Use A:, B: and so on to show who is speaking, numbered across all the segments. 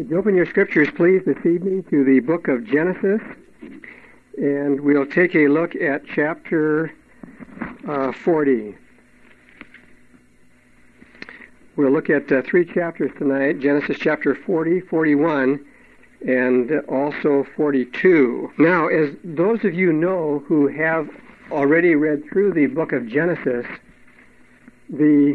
A: Would you open your scriptures, please, this evening to the book of Genesis, and we'll take a look at chapter 40. We'll look at 3 chapters tonight, Genesis chapter 40, 41, and also 42. Now, as those of you know who have already read through the book of Genesis, the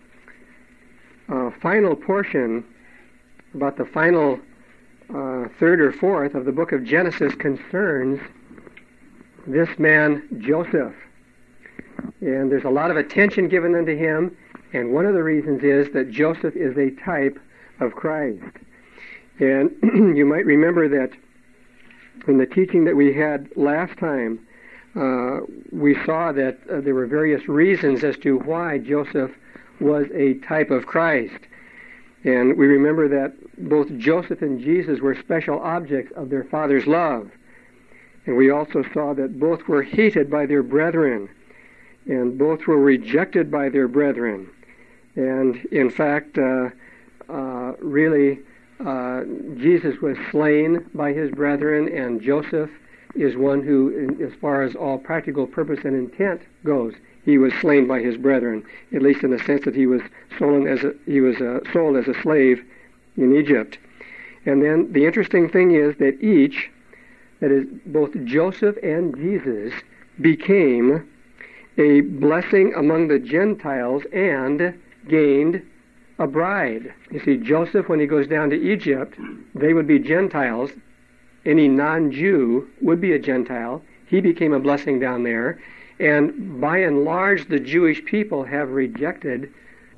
A: final portion, about the final third or fourth of the book of Genesis, concerns this man Joseph. And there's a lot of attention given unto him, and one of the reasons is that Joseph is a type of Christ. And you might remember that in the teaching that we had last time, we saw that there were various reasons as to why Joseph was a type of Christ. And we remember that both Joseph and Jesus were special objects of their Father's love. And we also saw that both were hated by their brethren, and both were rejected by their brethren. And in fact, Jesus was slain by his brethren, and Joseph is one who, as far as all practical purpose and intent goes, he was slain by his brethren, at least in the sense that he was sold as a slave in Egypt. And then the interesting thing is that each, that is, both Joseph and Jesus, became a blessing among the Gentiles and gained a bride. You see, Joseph, when he goes down to Egypt, they would be Gentiles. Any non-Jew would be a Gentile. He became a blessing down there. And by and large, the Jewish people have rejected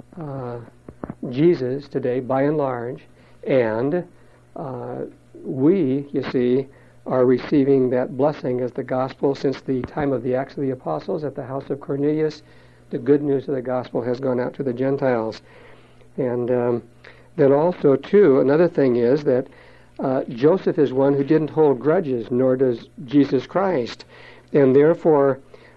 A: Jesus today, by and large. And we, you see, are receiving that blessing as the gospel since the time of the Acts of the Apostles at the house of Cornelius. The good news of the gospel has gone out to the Gentiles. And then also, too, another thing is that Joseph is one who didn't hold grudges, nor does Jesus Christ. And therefore,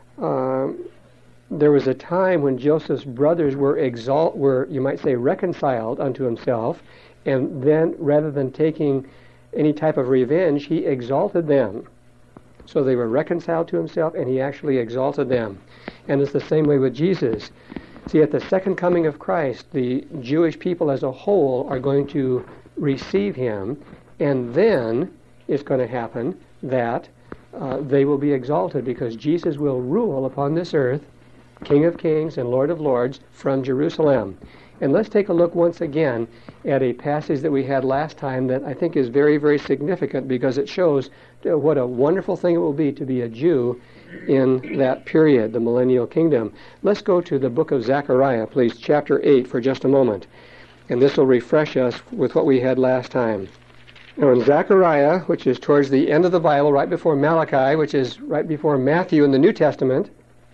A: there was a time when Joseph's brothers were, you might say, reconciled unto himself, and then rather than taking any type of revenge, he exalted them. So they were reconciled to himself, and he actually exalted them. And it's the same way with Jesus. See, at the second coming of Christ, the Jewish people as a whole are going to receive him, and then it's going to happen that they will be exalted, because Jesus will rule upon this earth, King of Kings and Lord of Lords, from Jerusalem. And let's take a look once again at a passage that we had last time that I think is very, very significant, because it shows what a wonderful thing it will be to be a Jew in that period, the millennial kingdom. Let's go to the book of Zechariah, please, chapter 8 for just a moment. And this will refresh us with what we had last time. Now in Zechariah, which is towards the end of the Bible, right before Malachi, which is right before Matthew in the New Testament,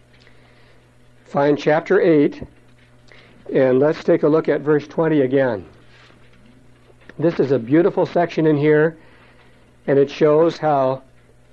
A: find chapter 8, and let's take a look at verse 20 again. This is a beautiful section in here, and it shows how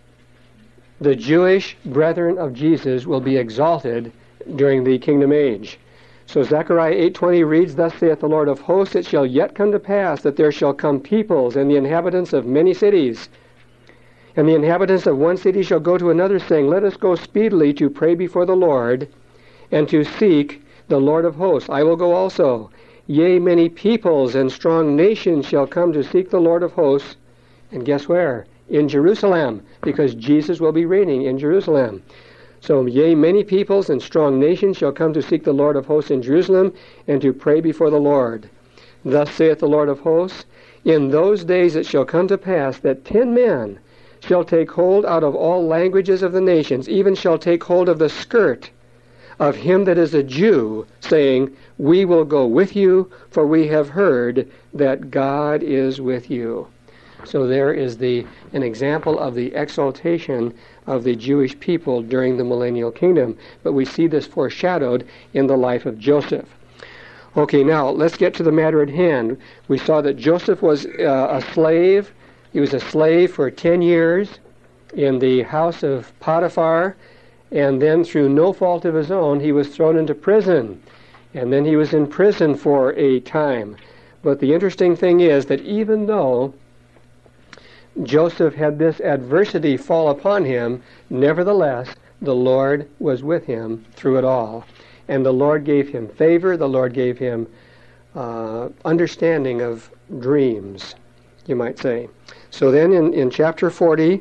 A: the Jewish brethren of Jesus will be exalted during the kingdom age. So Zechariah 8:20 reads, "Thus saith the Lord of hosts, it shall yet come to pass that there shall come peoples and the inhabitants of many cities. And the inhabitants of one city shall go to another, saying, Let us go speedily to pray before the Lord, and to seek the Lord of hosts. I will go also. Yea, many peoples and strong nations shall come to seek the Lord of hosts." And guess where? In Jerusalem, because Jesus will be reigning in Jerusalem. So, yea, many peoples and strong nations shall come to seek the Lord of hosts in Jerusalem, and to pray before the Lord. Thus saith the Lord of hosts, In those days it shall come to pass that 10 men shall take hold out of all languages of the nations, even shall take hold of the skirt of him that is a Jew, saying, We will go with you, for we have heard that God is with you. So there is an example of the exaltation of the Jewish people during the millennial kingdom. But we see this foreshadowed in the life of Joseph. Okay, now let's get to the matter at hand. We saw that Joseph was a slave. He was a slave for 10 years in the house of Potiphar, and then through no fault of his own, he was thrown into prison. And then he was in prison for a time. But the interesting thing is that even though Joseph had this adversity fall upon him, nevertheless, the Lord was with him through it all. And the Lord gave him favor. The Lord gave him understanding of dreams, you might say. So then in chapter 40,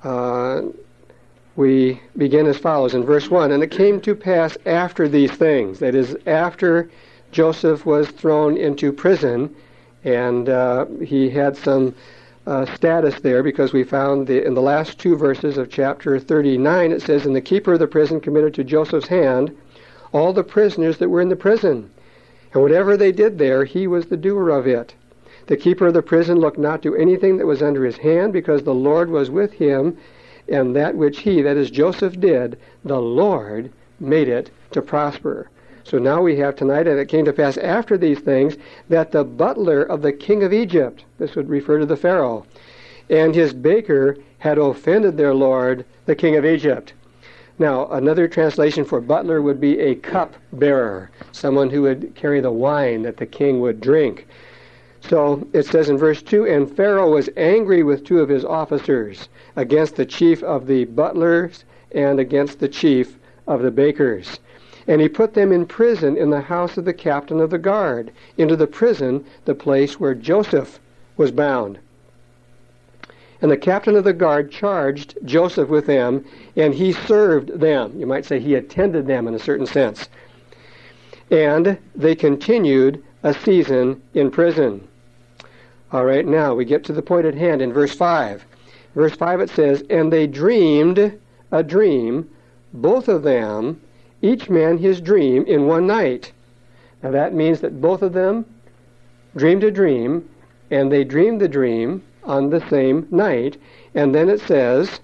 A: we begin as follows in verse 1. And it came to pass after these things, that is, after Joseph was thrown into prison, and he had some status there, because we found in the last two verses of chapter 39, it says, "And the keeper of the prison committed to Joseph's hand all the prisoners that were in the prison. And whatever they did there, he was the doer of it. The keeper of the prison looked not to anything that was under his hand, because the Lord was with him, and that which he," that is Joseph, "did, the Lord made it to prosper." So now we have tonight, "And it came to pass after these things, that the butler of the king of Egypt," this would refer to the Pharaoh, "and his baker had offended their lord, the king of Egypt." Now, another translation for butler would be a cup bearer, someone who would carry the wine that the king would drink. So it says in verse 2, "And Pharaoh was angry with two of his officers against the chief of the butlers and against the chief of the bakers. And he put them in prison in the house of the captain of the guard, into the prison, the place where Joseph was bound. And the captain of the guard charged Joseph with them, and he served them." You might say he attended them in a certain sense. "And they continued a season in prison." All right, now we get to the point at hand in verse 5. Verse 5 it says, "And they dreamed a dream, both of them, each man his dream in one night." Now that means that both of them dreamed a dream, and they dreamed the dream on the same night. And then it says,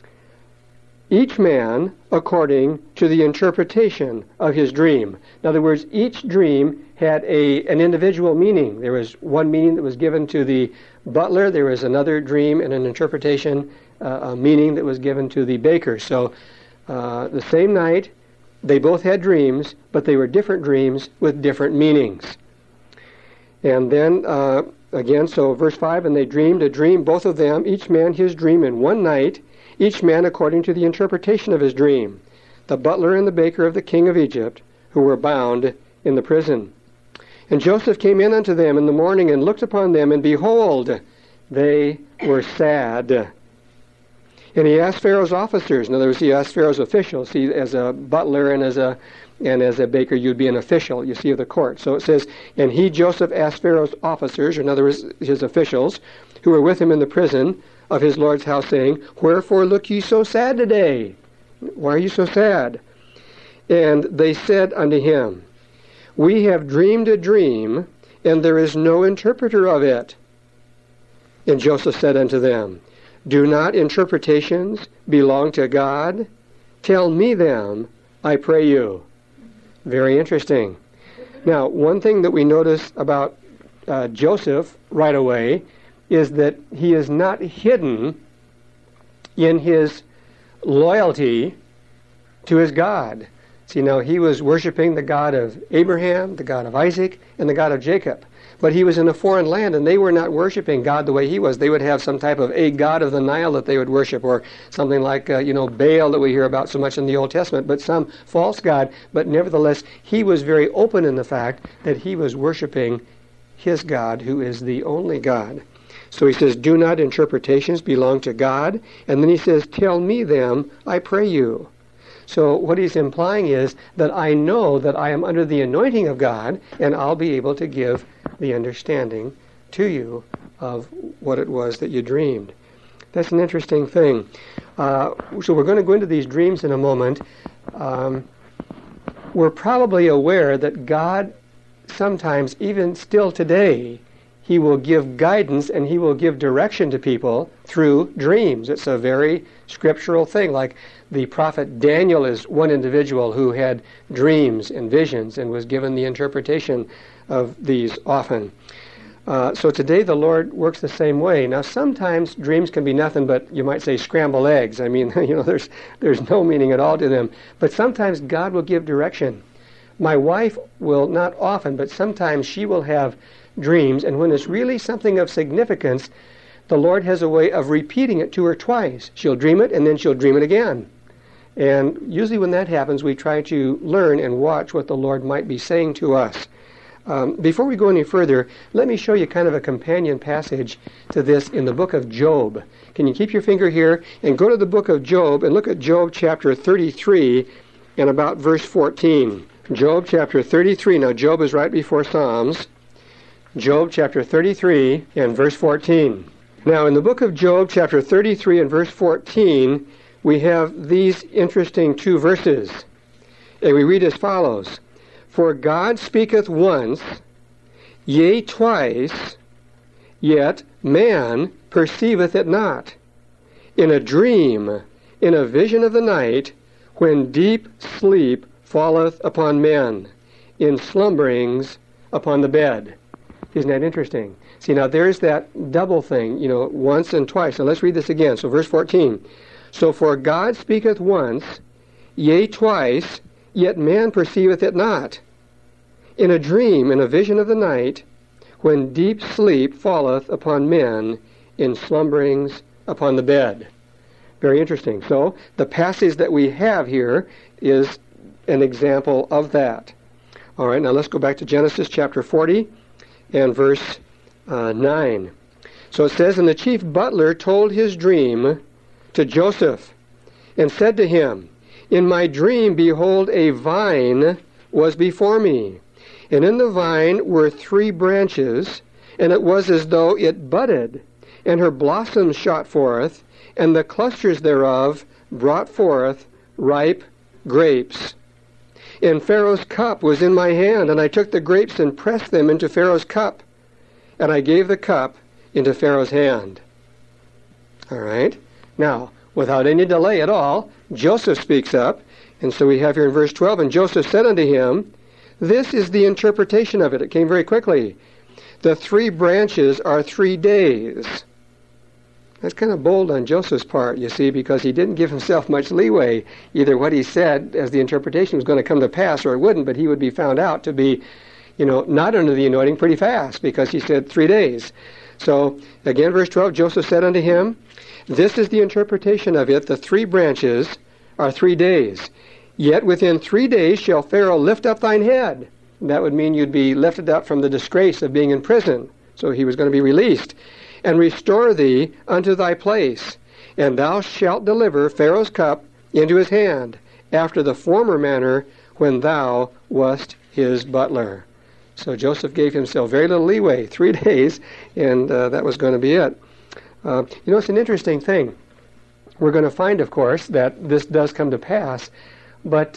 A: "Each man according to the interpretation of his dream." In other words, each dream had an individual meaning. There was one meaning that was given to the butler. There was another dream and an interpretation, a meaning that was given to the baker. So the same night, they both had dreams, but they were different dreams with different meanings. And then again, so verse 5, "And they dreamed a dream, both of them, each man his dream in one night, each man according to the interpretation of his dream, the butler and the baker of the king of Egypt, who were bound in the prison. And Joseph came in unto them in the morning, and looked upon them, and behold, they were sad. And he asked Pharaoh's officers," in other words, he asked Pharaoh's officials. See, as a butler and as a baker, you'd be an official, you see, of the court. So it says, "And he, Joseph, asked Pharaoh's officers," in other words, his officials, "who were with him in the prison of his Lord's house, saying, Wherefore look ye so sad today? Why are you so sad? And they said unto him, We have dreamed a dream, and there is no interpreter of it. And Joseph said unto them, Do not interpretations belong to God? Tell me them, I pray you." Very interesting. Now, one thing that we notice about Joseph right away is that he is not hidden in his loyalty to his God. See, now he was worshiping the God of Abraham, the God of Isaac, and the God of Jacob. But he was in a foreign land, and they were not worshiping God the way he was. They would have some type of a god of the Nile that they would worship, or something like, Baal that we hear about so much in the Old Testament, but some false god. But nevertheless, he was very open in the fact that he was worshiping his God, who is the only God. So he says, "Do not interpretations belong to God?" And then he says, "Tell me them, I pray you." So what he's implying is that I know that I am under the anointing of God, and I'll be able to give the understanding to you of what it was that you dreamed. That's an interesting thing. So we're going to go into these dreams in a moment. We're probably aware that God sometimes, even still today, he will give guidance and he will give direction to people through dreams. It's a very scriptural thing. Like the prophet Daniel is one individual who had dreams and visions and was given the interpretation of these often. So today the Lord works the same way. Now sometimes dreams can be nothing but, you might say, scrambled eggs. I mean, there's no meaning at all to them. But sometimes God will give direction. My wife will, not often, but sometimes she will have dreams, and when it's really something of significance, the Lord has a way of repeating it to her twice. She'll dream it, and then she'll dream it again. And usually when that happens, we try to learn and watch what the Lord might be saying to us. Before we go any further, let me show you kind of a companion passage to this in the book of Job. Can you keep your finger here and go to the book of Job and look at Job chapter 33 and about verse 14. Job chapter 33. Now Job is right before Psalms. Job chapter 33 and verse 14. Now in the book of Job chapter 33 and verse 14, we have these interesting two verses. And we read as follows. For God speaketh once, yea, twice, yet man perceiveth it not. In a dream, in a vision of the night, when deep sleep falleth upon men, in slumberings upon the bed. Isn't that interesting? See, now there's that double thing, once and twice. So let's read this again. So verse 14. So for God speaketh once, yea, twice, yet man perceiveth it not. In a dream, in a vision of the night, when deep sleep falleth upon men, in slumberings upon the bed. Very interesting. So the passage that we have here is an example of that. All right, now let's go back to Genesis chapter 40 and verse 9. So it says, And the chief butler told his dream to Joseph, and said to him, In my dream, behold, a vine was before me, and in the vine were 3 branches, and it was as though it budded, and her blossoms shot forth, and the clusters thereof brought forth ripe grapes. And Pharaoh's cup was in my hand, and I took the grapes and pressed them into Pharaoh's cup, and I gave the cup into Pharaoh's hand. All right. Now, without any delay at all, Joseph speaks up, and so we have here in verse 12, And Joseph said unto him, This is the interpretation of it. It came very quickly. The 3 branches are 3 days. That's kind of bold on Joseph's part, you see, because he didn't give himself much leeway. Either what he said as the interpretation was going to come to pass or it wouldn't, but he would be found out to be, not under the anointing pretty fast because he said 3 days. So, again, verse 12, Joseph said unto him, This is the interpretation of it. The 3 branches are 3 days. Yet within 3 days shall Pharaoh lift up thine head. That would mean you'd be lifted up from the disgrace of being in prison. So he was going to be released. And restore thee unto thy place. And thou shalt deliver Pharaoh's cup into his hand, after the former manner when thou wast his butler. So Joseph gave himself very little leeway, 3 days, and that was going to be it. It's an interesting thing. We're going to find, of course, that this does come to pass, but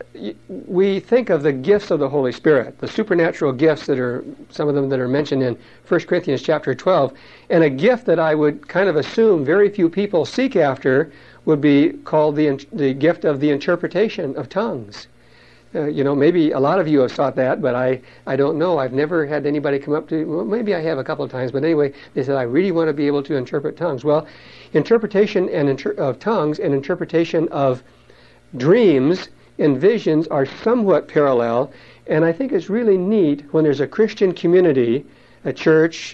A: we think of the gifts of the Holy Spirit, the supernatural gifts that are, some of them that are mentioned in 1 Corinthians chapter 12, and a gift that I would kind of assume very few people seek after would be called the gift of the interpretation of tongues. Maybe a lot of you have sought that, but I don't know. I've never had anybody come up to, well, maybe I have a couple of times, but anyway, they said, I really want to be able to interpret tongues. Well, interpretation of tongues and interpretation of dreams and visions are somewhat parallel, and I think it's really neat when there's a Christian community, a church,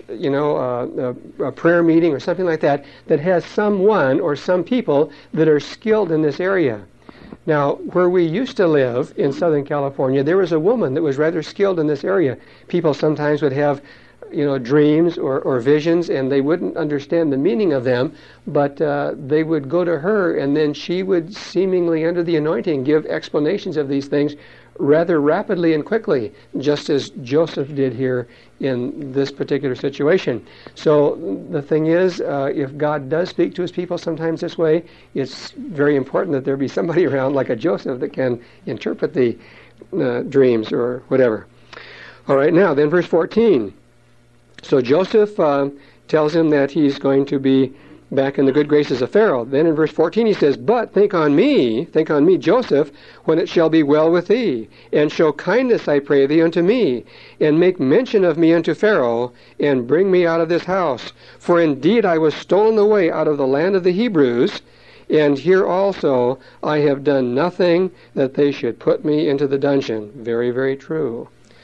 A: a prayer meeting or something like that, that has someone or some people that are skilled in this area. Now, where we used to live in Southern California, there was a woman that was rather skilled in this area. People sometimes would have dreams or visions, and they wouldn't understand the meaning of them, but they would go to her, and then she would seemingly, under the anointing, give explanations of these things rather rapidly and quickly, just as Joseph did here in this particular situation. So the thing is, if God does speak to his people sometimes this way, it's very important that there be somebody around like a Joseph that can interpret the dreams or whatever. All right, now then verse 14. So Joseph tells him that he's going to be back in the good graces of Pharaoh. Then in verse 14 he says, But think on me, Joseph, when it shall be well with thee, and show kindness, I pray thee, unto me, and make mention of me unto Pharaoh, and bring me out of this house. For indeed I was stolen away out of the land of the Hebrews, and here also I have done nothing that they should put me into the dungeon. Very, very true.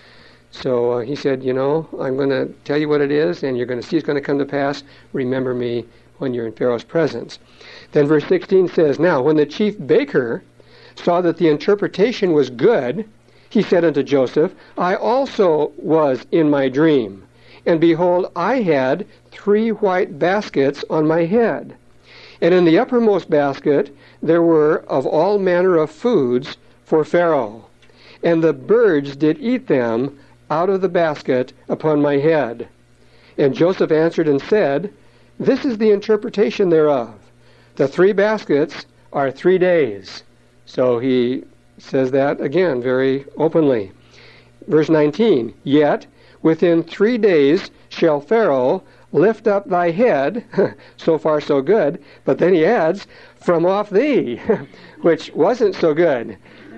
A: So he said, I'm going to tell you what it is, and you're going to see it's going to come to pass. Remember me when you're in Pharaoh's presence. Then verse 16 says, Now when the chief baker saw that the interpretation was good, he said unto Joseph, I also was in my dream, and behold, I had 3 white baskets on my head. And in the uppermost basket there were of all manner of foods for Pharaoh. And the birds did eat them out of the basket upon my head. And Joseph answered and said, This is the interpretation thereof. The 3 baskets are 3 days. So he says that again very openly. Verse 19, Yet within 3 days shall Pharaoh lift up thy head, so far so good, but then he adds, from off thee, which wasn't so good.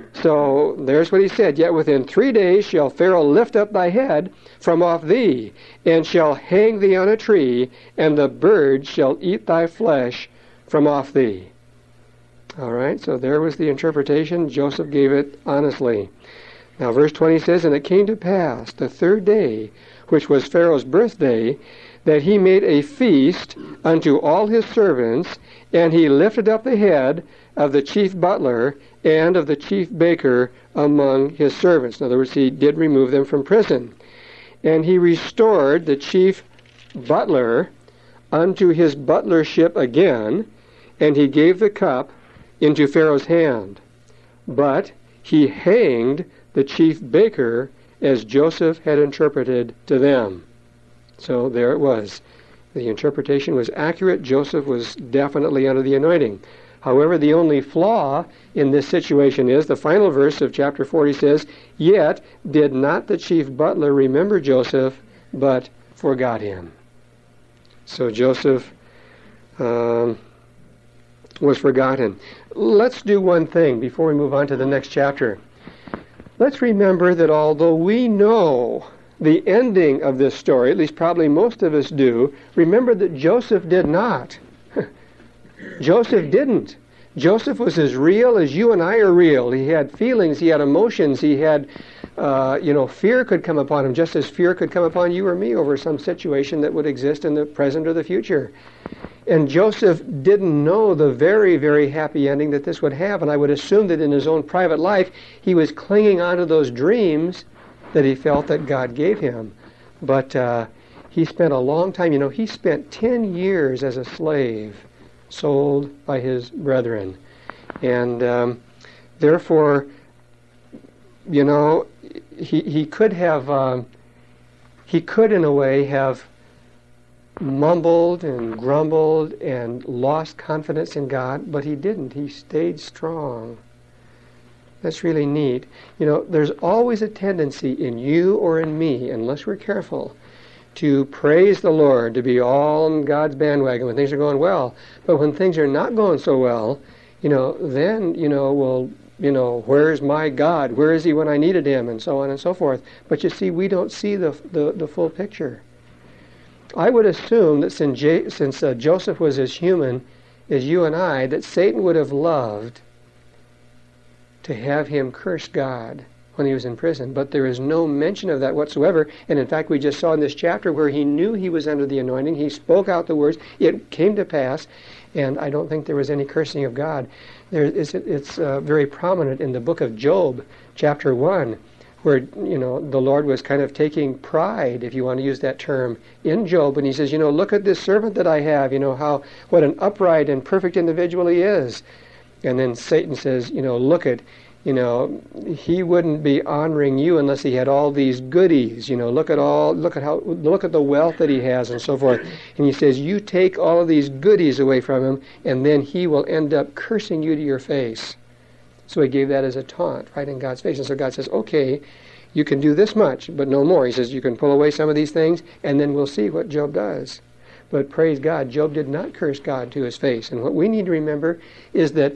A: So there's what he said, Yet within 3 days shall Pharaoh lift up thy head from off thee, and shall hang thee on a tree, and the birds shall eat thy flesh from off thee. All right, so there was the interpretation. Joseph gave it honestly. Now verse 20 says, And it came to pass the 3rd day, which was Pharaoh's birthday, that he made a feast unto all his servants, and he lifted up the head of the chief butler and of the chief baker among his servants. In other words, he did remove them from prison. And he restored the chief butler unto his butlership again, and he gave the cup into Pharaoh's hand. But he hanged the chief baker as Joseph had interpreted to them. So there it was. The interpretation was accurate. Joseph was definitely under the anointing. However, the only flaw in this situation is the final verse of chapter 40 says, Yet did not the chief butler remember Joseph, but forgot him. So Joseph was forgotten. Let's do one thing before we move on to the next chapter. Let's remember that although we know the ending of this story, at least probably most of us do, remember that Joseph did not. Joseph didn't. Joseph was as real as you and I are real. He had feelings, he had emotions, he had, fear could come upon him, just as fear could come upon you or me over some situation that would exist in the present or the future. And Joseph didn't know the very, very happy ending that this would have, and I would assume that in his own private life, he was clinging onto those dreams that he felt that God gave him. But he spent a long time, he spent 10 years as a slave, sold by his brethren. And therefore, he could in a way have mumbled and grumbled and lost confidence in God, but he didn't. He stayed strong. That's really neat. There's always a tendency in you or in me, unless we're careful, to praise the Lord, to be all on God's bandwagon when things are going well. But when things are not going so well, then, where's my God? Where is he when I needed him? And so on and so forth. But you see, we don't see the full picture. I would assume that since Joseph was as human as you and I, that Satan would have loved to have him curse God when he was in prison. But there is no mention of that whatsoever. And in fact, we just saw in this chapter where he knew he was under the anointing. He spoke out the words. It came to pass. And I don't think there was any cursing of God. It's very prominent in the book of Job, chapter 1, where, the Lord was kind of taking pride, if you want to use that term, in Job. And he says, look at this servant that I have, what an upright and perfect individual he is. And then Satan says, look at, he wouldn't be honoring you unless he had all these goodies. Look at the wealth that he has and so forth. And he says, you take all of these goodies away from him, and then he will end up cursing you to your face. So he gave that as a taunt right in God's face. And so God says, okay, you can do this much, but no more. He says, you can pull away some of these things, and then we'll see what Job does. But praise God, Job did not curse God to his face. And what we need to remember is that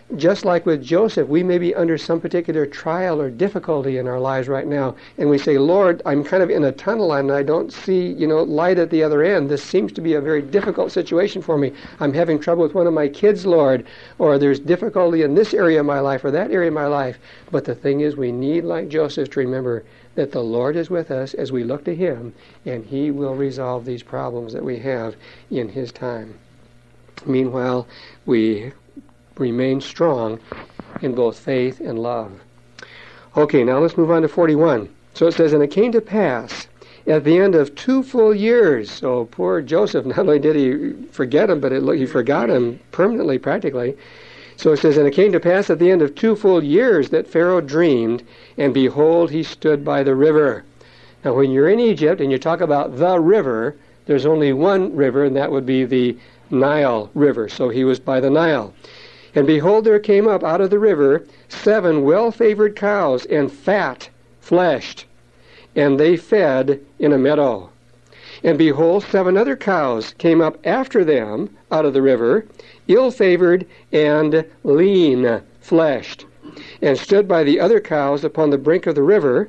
A: just like with Joseph, we may be under some particular trial or difficulty in our lives right now, and we say, Lord, I'm kind of in a tunnel and I don't see, light at the other end. This seems to be a very difficult situation for me. I'm having trouble with one of my kids, Lord, or there's difficulty in this area of my life or that area of my life. But the thing is, we need, like Joseph, to remember that the Lord is with us as we look to Him, and He will resolve these problems that we have in His time. Meanwhile, we remain strong in both faith and love. Okay, now let's move on to 41. So it says, and it came to pass at the end of 2 full years. So poor Joseph, not only did he forget him, but he forgot him permanently, practically. So it says, and it came to pass at the end of 2 full years that Pharaoh dreamed, and behold, he stood by the river. Now when you're in Egypt and you talk about the river, there's only one river, and that would be the Nile River. So he was by the Nile. And behold, there came up out of the river 7 well-favored cows, and fat-fleshed, and they fed in a meadow. And behold, 7 other cows came up after them out of the river, ill-favored and lean-fleshed, and stood by the other cows upon the brink of the river,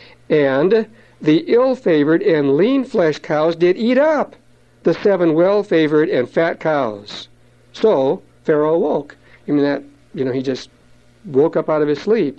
A: and the ill-favored and lean-fleshed cows did eat up the 7 well-favored and fat cows. So Pharaoh awoke. He just woke up out of his sleep.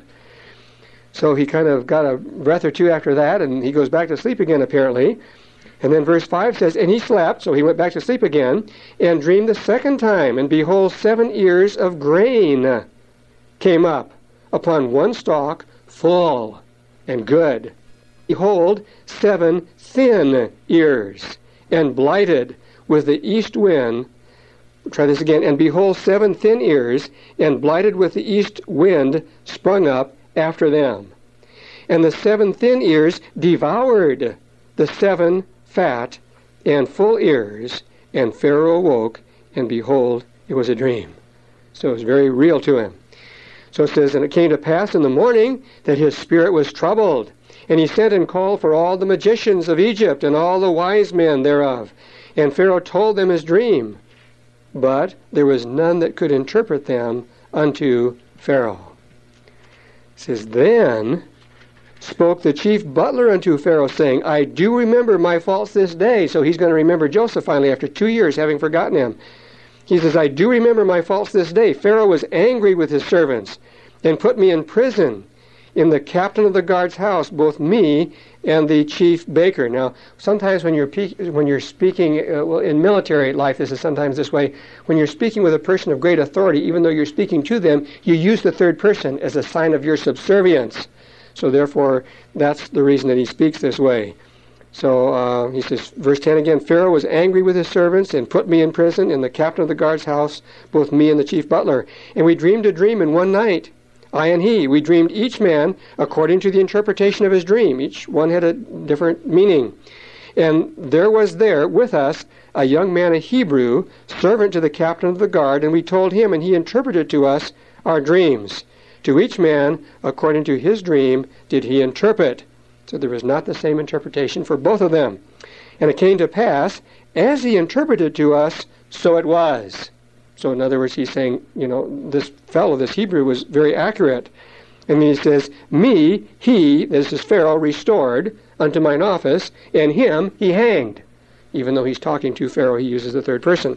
A: So he kind of got a breath or two after that, and he goes back to sleep again, apparently. And then verse 5 says, and he slept, so he went back to sleep again, and dreamed the second time, and behold, 7 ears of grain came up upon one stalk, full and good. Behold, 7 thin ears, and blighted with the east wind. Try this again. And behold, 7 thin ears, and blighted with the east wind, sprung up after them. And the 7 thin ears devoured the 7 fat and full ears, and Pharaoh awoke, and behold, it was a dream. So it was very real to him. So it says, and it came to pass in the morning that his spirit was troubled, and he sent and called for all the magicians of Egypt, and all the wise men thereof. And Pharaoh told them his dream, but there was none that could interpret them unto Pharaoh. It says, then spoke the chief butler unto Pharaoh, saying, I do remember my faults this day. So he's going to remember Joseph finally after 2 years having forgotten him. He says, I do remember my faults this day. Pharaoh was angry with his servants and put me in prison in the captain of the guard's house, both me and the chief baker. Now, sometimes when you're speaking, in military life, this is sometimes this way. When you're speaking with a person of great authority, even though you're speaking to them, you use the third person as a sign of your subservience. So therefore, that's the reason that he speaks this way. So he says, verse 10 again, Pharaoh was angry with his servants and put me in prison in the captain of the guard's house, both me and the chief butler. And we dreamed a dream in one night, I and he. We dreamed each man according to the interpretation of his dream. Each one had a different meaning. And there was there with us a young man, a Hebrew, servant to the captain of the guard, and we told him, and he interpreted to us our dreams. To each man, according to his dream, did he interpret. So there was not the same interpretation for both of them. And it came to pass, as he interpreted to us, so it was. So in other words, he's saying, this fellow, this Hebrew, was very accurate. And he says, me, he, this is Pharaoh, restored unto mine office, and him he hanged. Even though he's talking to Pharaoh, he uses the third person.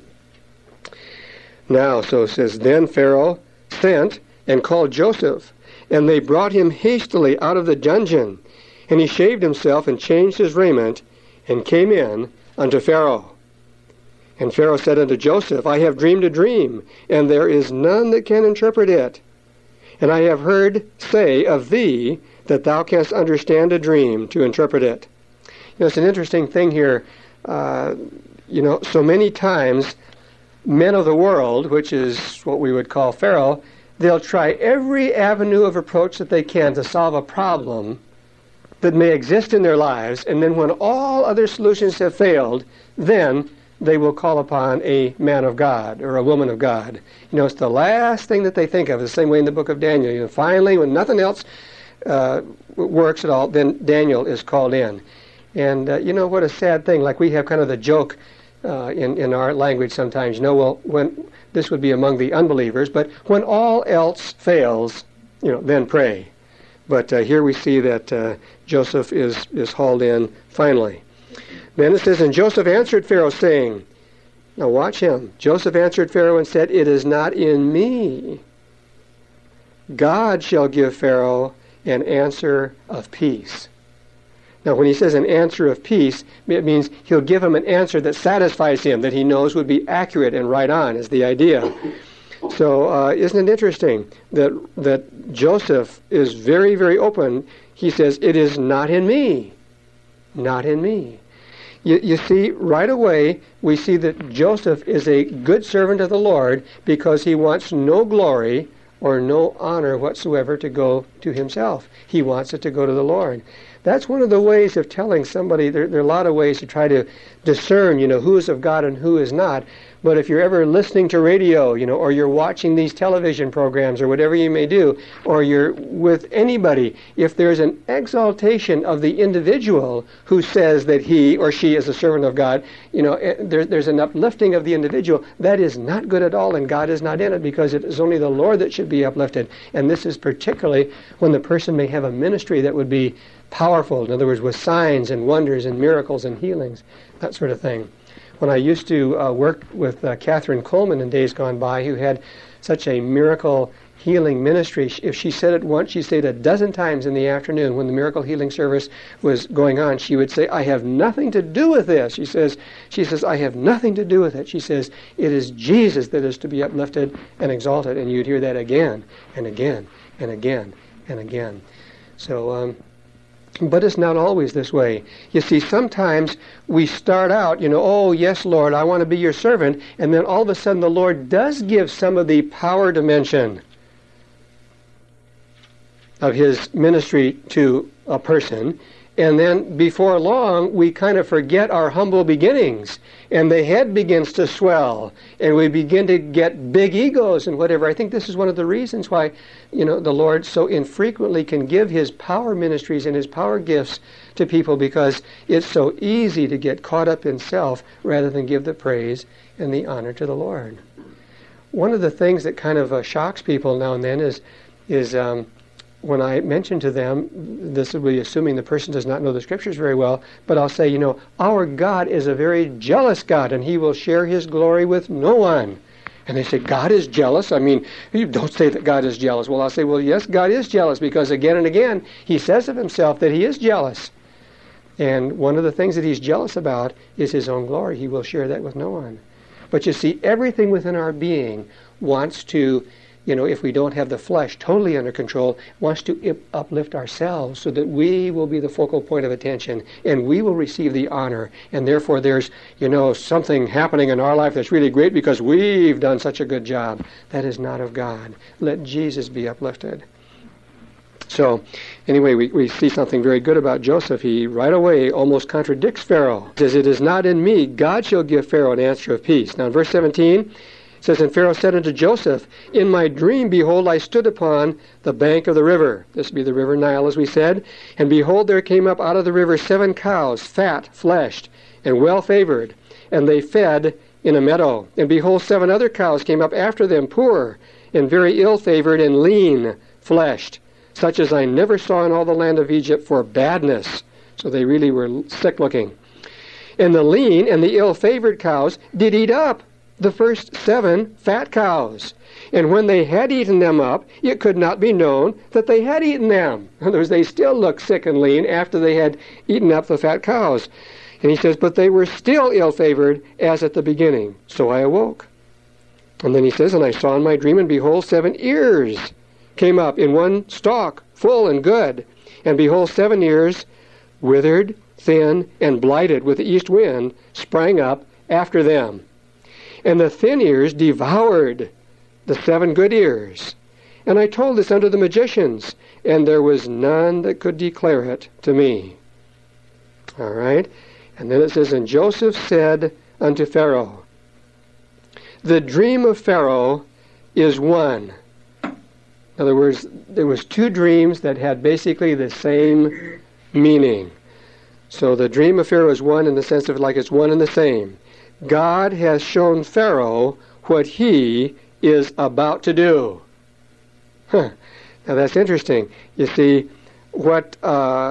A: Now, so it says, then Pharaoh sent and called Joseph, and they brought him hastily out of the dungeon. And he shaved himself and changed his raiment, and came in unto Pharaoh. And Pharaoh said unto Joseph, I have dreamed a dream, and there is none that can interpret it. And I have heard say of thee that thou canst understand a dream to interpret it. It's an interesting thing here. So many times, men of the world, which is what we would call Pharaoh, they'll try every avenue of approach that they can to solve a problem that may exist in their lives, and then when all other solutions have failed, then they will call upon a man of God or a woman of God. It's the last thing that they think of, the same way in the book of Daniel. Finally, when nothing else works at all, then Daniel is called in. And what a sad thing. Like we have kind of the joke in our language sometimes, well, when this would be among the unbelievers, but when all else fails, then pray. But here we see that Joseph is hauled in finally. Then it says, and Joseph answered Pharaoh, saying, now watch him. Joseph answered Pharaoh and said, it is not in me. God shall give Pharaoh an answer of peace. Now, when he says an answer of peace, it means he'll give him an answer that satisfies him, that he knows would be accurate and right on, is the idea. So isn't it interesting that Joseph is very, very open. He says, it is not in me. Not in me. You see, right away, we see that Joseph is a good servant of the Lord because he wants no glory or no honor whatsoever to go to himself. He wants it to go to the Lord. That's one of the ways of telling somebody. There are a lot of ways to try to discern, who is of God and who is not. But if you're ever listening to radio, or you're watching these television programs or whatever you may do, or you're with anybody, if there's an exaltation of the individual who says that he or she is a servant of God, there's an uplifting of the individual, that is not good at all, and God is not in it, because it is only the Lord that should be uplifted. And this is particularly when the person may have a ministry that would be powerful, in other words, with signs and wonders and miracles and healings, that sort of thing. When I used to work with Catherine Coleman in days gone by, who had such a miracle healing ministry, if she said it once, she said it a dozen times in the afternoon when the miracle healing service was going on. She would say, I have nothing to do with this. She says, I have nothing to do with it. She says, it is Jesus that is to be uplifted and exalted. And you'd hear that again and again and again and again. So, but it's not always this way. You see, sometimes we start out, oh, yes, Lord, I want to be your servant, and then all of a sudden the Lord does give some of the power dimension of his ministry to a person, and then before long we kind of forget our humble beginnings, and the head begins to swell, and we begin to get big egos and whatever. I think this is one of the reasons why, the Lord so infrequently can give his power ministries and his power gifts to people, because it's so easy to get caught up in self rather than give the praise and the honor to the Lord. One of the things that kind of shocks people now and then is when I mention to them, this will be assuming the person does not know the Scriptures very well, but I'll say, our God is a very jealous God, and he will share his glory with no one. And they say, God is jealous? I mean, you don't say that God is jealous. Well, I'll say, well, yes, God is jealous, because again and again, he says of himself that he is jealous. And one of the things that he's jealous about is his own glory. He will share that with no one. But you see, everything within our being wants to, if we don't have the flesh totally under control, wants to uplift ourselves so that we will be the focal point of attention and we will receive the honor. And therefore there's, something happening in our life that's really great because we've done such a good job. That is not of God. Let Jesus be uplifted. So, anyway, we see something very good about Joseph. He right away almost contradicts Pharaoh. He says, it is not in me. God shall give Pharaoh an answer of peace. Now, in verse 17, it says, and Pharaoh said unto Joseph, in my dream, behold, I stood upon the bank of the river. This would be the river Nile, as we said. And behold, there came up out of the river 7 cows, fat, fleshed, and well-favored. And they fed in a meadow. And behold, 7 other cows came up after them, poor, and very ill-favored, and lean, fleshed, such as I never saw in all the land of Egypt for badness. So they really were sick-looking. And the lean and the ill-favored cows did eat up the first 7 fat cows. And when they had eaten them up, it could not be known that they had eaten them. In other words, they still looked sick and lean after they had eaten up the fat cows. And he says, but they were still ill-favored as at the beginning. So I awoke. And then he says, and I saw in my dream, and behold, 7 ears came up in one stalk, full and good. And behold, 7 ears, withered, thin, and blighted with the east wind, sprang up after them. And the thin ears devoured the 7 good ears. And I told this unto the magicians, and there was none that could declare it to me. All right? And then it says, and Joseph said unto Pharaoh, the dream of Pharaoh is one. In other words, there was 2 dreams that had basically the same meaning. So the dream of Pharaoh is one in the sense of like it's one and the same. God has shown Pharaoh what he is about to do. Now that's interesting. You see, what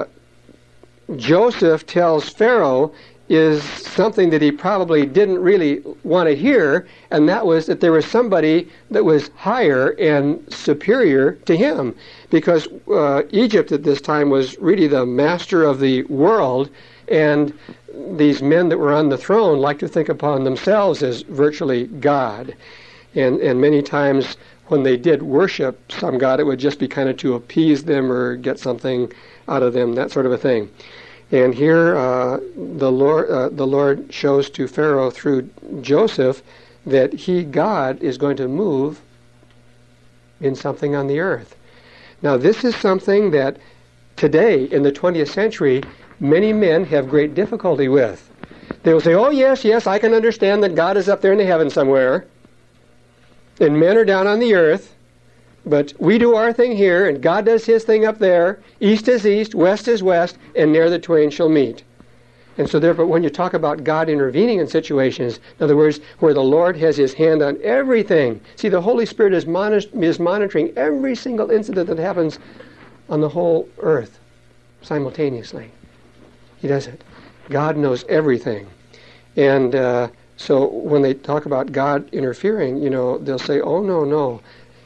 A: Joseph tells Pharaoh is something that he probably didn't really want to hear, and that was that there was somebody that was higher and superior to him, because Egypt at this time was really the master of the world, and these men that were on the throne liked to think upon themselves as virtually God. And many times when they did worship some god, it would just be kind of to appease them or get something out of them, that sort of a thing. And here the Lord shows to Pharaoh through Joseph that God is going to move in something on the earth. Now this is something that today in the 20th century many men have great difficulty with. They will say, oh yes, I can understand that God is up there in the heavens somewhere and men are down on the earth, but we do our thing here, and God does his thing up there. East is east, west is west, and ne'er the twain shall meet. And so therefore, when you talk about God intervening in situations, in other words, where the Lord has his hand on everything. See, the Holy Spirit is monitoring every single incident that happens on the whole earth simultaneously. He does it. God knows everything. And so when they talk about God interfering, they'll say, oh, no.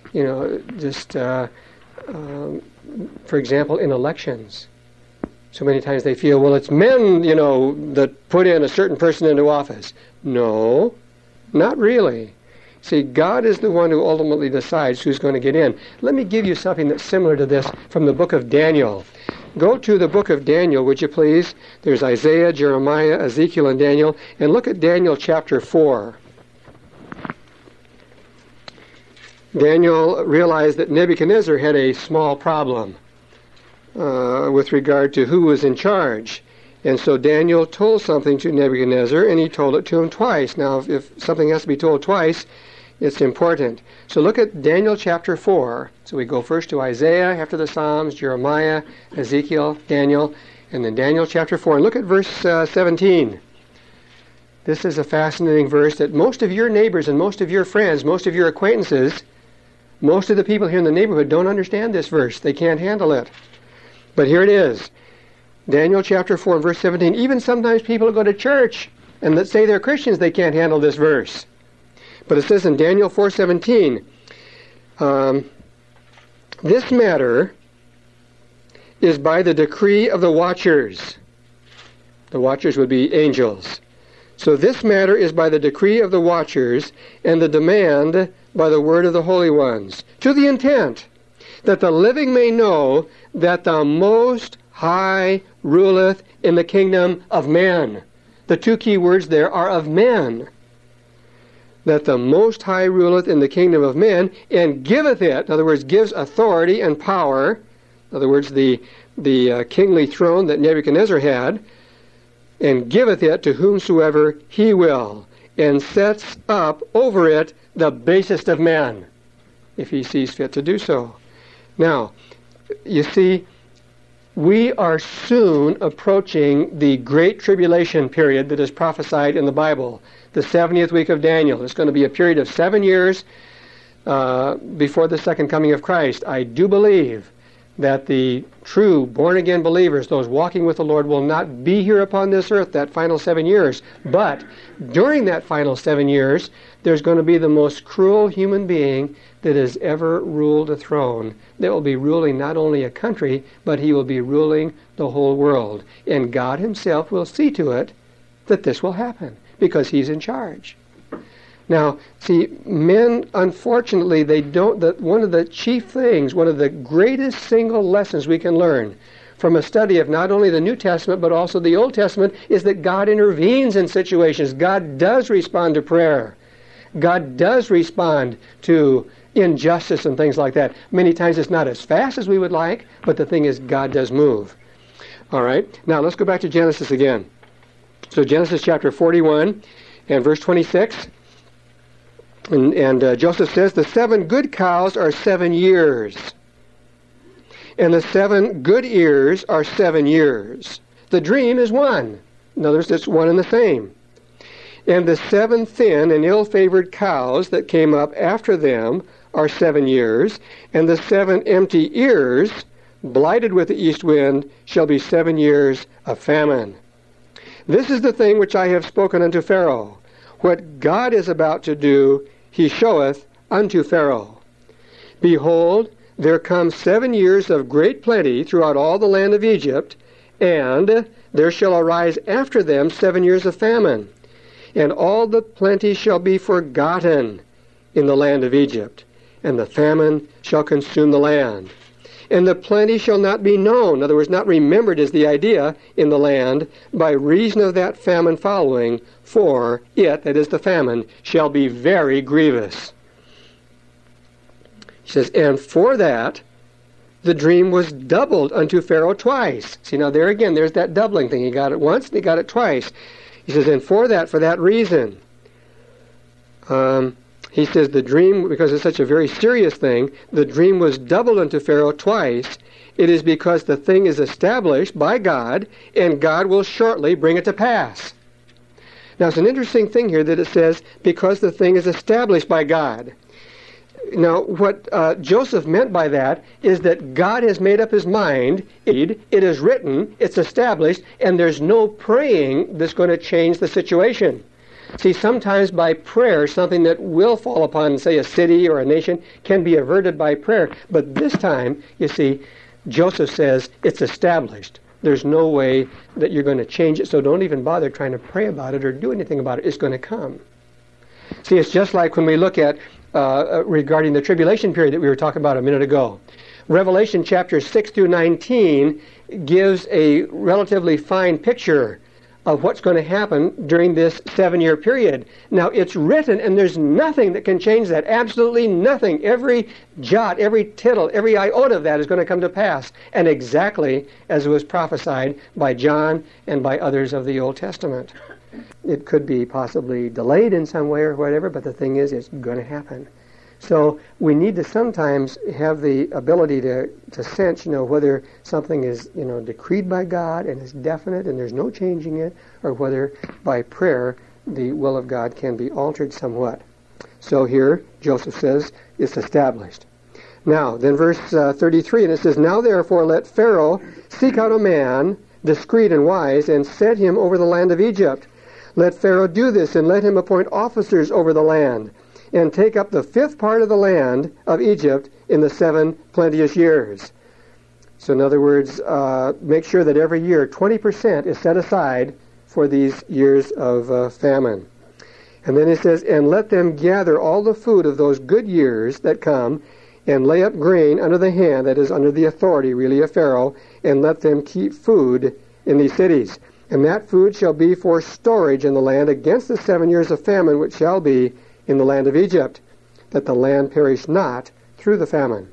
A: For example, in elections, so many times they feel, well, it's men, that put in a certain person into office. No, not really. See, God is the one who ultimately decides who's going to get in. Let me give you something that's similar to this from the book of Daniel. Go to the book of Daniel, would you please? There's Isaiah, Jeremiah, Ezekiel, and Daniel. And look at Daniel chapter 4. Daniel realized that Nebuchadnezzar had a small problem with regard to who was in charge. And so Daniel told something to Nebuchadnezzar, and he told it to him twice. Now, if something has to be told twice, it's important. So look at Daniel chapter 4. So we go first to Isaiah, after the Psalms, Jeremiah, Ezekiel, Daniel, and then Daniel chapter 4. And look at verse 17. This is a fascinating verse that most of your neighbors and most of your friends, most of your acquaintances, most of the people here in the neighborhood don't understand this verse. They can't handle it. But here it is. Daniel chapter 4 and verse 17. Even sometimes people who go to church and that say they're Christians, they can't handle this verse. But it says in Daniel 4:17, this matter is by the decree of the watchers. The watchers would be angels. So this matter is by the decree of the watchers, and the demand by the word of the holy ones, to the intent that the living may know that the Most High ruleth in the kingdom of men. The two key words there are of men. That the Most High ruleth in the kingdom of men, and giveth it, in other words, gives authority and power, in other words, the kingly throne that Nebuchadnezzar had, and giveth it to whomsoever he will, and sets up over it the basest of men, if he sees fit to do so. Now, you see, we are soon approaching the Great Tribulation period that is prophesied in the Bible, the 70th week of Daniel. It's going to be a period of 7 years before the second coming of Christ. I do believe that the true born-again believers, those walking with the Lord, will not be here upon this earth that final 7 years. But during that final 7 years, there's going to be the most cruel human being that has ever ruled a throne, that will be ruling not only a country, but he will be ruling the whole world. And God himself will see to it that this will happen, because he's in charge. Now, see, men, unfortunately, they don't, one of the chief things, one of the greatest single lessons we can learn from a study of not only the New Testament, but also the Old Testament, is that God intervenes in situations. God does respond to prayer. God does respond to injustice and things like that. Many times it's not as fast as we would like, but the thing is, God does move. All right, now let's go back to Genesis again. So Genesis chapter 41 and verse 26. And Joseph says, the 7 good cows are 7 years, and the 7 good ears are 7 years. The dream is one. In other words, it's one and the same. And the 7 thin and ill-favored cows that came up after them are 7 years, and the 7 empty ears, blighted with the east wind, shall be 7 years of famine. This is the thing which I have spoken unto Pharaoh. What God is about to do, he showeth unto Pharaoh. Behold, there come 7 years of great plenty throughout all the land of Egypt, and there shall arise after them 7 years of famine. And all the plenty shall be forgotten in the land of Egypt, and the famine shall consume the land. And the plenty shall not be known, in other words, not remembered is the idea, in the land, by reason of that famine following, for it, that is the famine, shall be very grievous. He says, and for that the dream was doubled unto Pharaoh twice. See, now there again, there's that doubling thing. He got it once, and he got it twice. He says, and for that reason, he says the dream, because it's such a very serious thing, the dream was doubled unto Pharaoh twice. It is because the thing is established by God, and God will shortly bring it to pass. Now, it's an interesting thing here that it says, because the thing is established by God. Now, what Joseph meant by that is that God has made up his mind. It is written, it's established, and there's no praying that's going to change the situation. See, sometimes by prayer, something that will fall upon, say, a city or a nation can be averted by prayer. But this time, you see, Joseph says it's established. There's no way that you're going to change it, so don't even bother trying to pray about it or do anything about it. It's going to come. See, it's just like when we look at regarding the tribulation period that we were talking about a minute ago. Revelation chapters 6 through 19 gives a relatively fine picture of what's going to happen during this 7-year period. Now, it's written, and there's nothing that can change that. Absolutely nothing. Every jot, every tittle, every iota of that is going to come to pass, and exactly as was prophesied by John and by others of the Old Testament. It could be possibly delayed in some way or whatever, but the thing is, it's going to happen. So we need to sometimes have the ability to sense, whether something is, decreed by God and is definite and there's no changing it, or whether by prayer the will of God can be altered somewhat. So here, Joseph says, it's established. Now, then verse 33, and it says, now therefore let Pharaoh seek out a man discreet and wise, and set him over the land of Egypt. Let Pharaoh do this, and let him appoint officers over the land, and take up the 5th part of the land of Egypt in the 7 plenteous years. So in other words, make sure that every year 20% is set aside for these years of famine. And then it says, and let them gather all the food of those good years that come, and lay up grain under the hand, that is under the authority really of Pharaoh, and let them keep food in these cities. And that food shall be for storage in the land against the 7 years of famine which shall be in the land of Egypt, that the land perish not through the famine.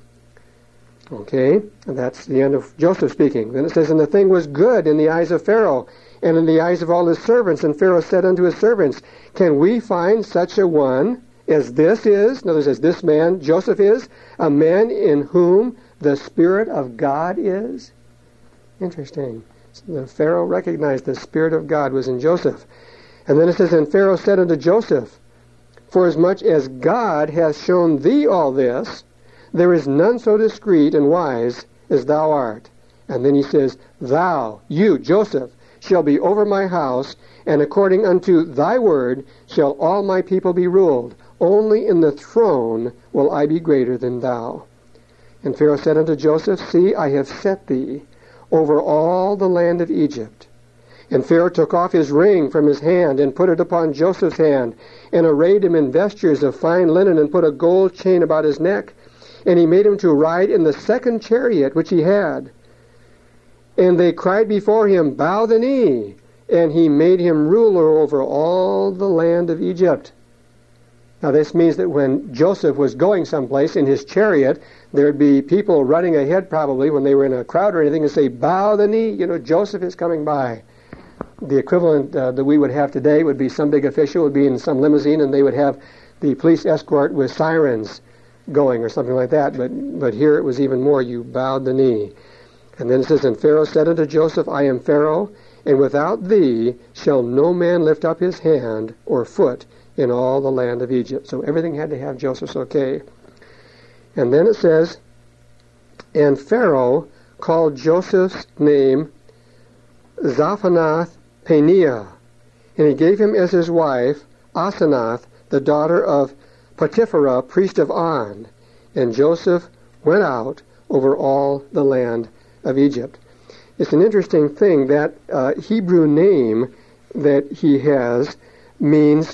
A: Okay, and that's the end of Joseph speaking. Then it says, and the thing was good in the eyes of Pharaoh, and in the eyes of all his servants. And Pharaoh said unto his servants, can we find such a one as this is? In other words, as this man, Joseph is, a man in whom the Spirit of God is? Interesting. The Pharaoh recognized the Spirit of God was in Joseph. And then it says, and Pharaoh said unto Joseph, forasmuch as God hath shown thee all this, there is none so discreet and wise as thou art. And then he says, thou, you, Joseph, shall be over my house, and according unto thy word shall all my people be ruled. Only in the throne will I be greater than thou. And Pharaoh said unto Joseph, see, I have set thee over all the land of Egypt. And Pharaoh took off his ring from his hand, and put it upon Joseph's hand, and arrayed him in vestures of fine linen, and put a gold chain about his neck. And he made him to ride in the 2nd chariot which he had. And they cried before him, bow the knee. And he made him ruler over all the land of Egypt. Now this means that when Joseph was going someplace in his chariot, there'd be people running ahead probably when they were in a crowd or anything and say, bow the knee, Joseph is coming by. The equivalent that we would have today would be some big official would be in some limousine, and they would have the police escort with sirens going or something like that. But here it was even more, you bowed the knee. And then it says, and Pharaoh said unto Joseph, I am Pharaoh, and without thee shall no man lift up his hand or foot in all the land of Egypt. So everything had to have Joseph's okay. And then it says, and Pharaoh called Joseph's name Zaphanath-Paneah, and he gave him as his wife Asenath, the daughter of Potiphera, priest of On. And Joseph went out over all the land of Egypt. It's an interesting thing that Hebrew name that he has means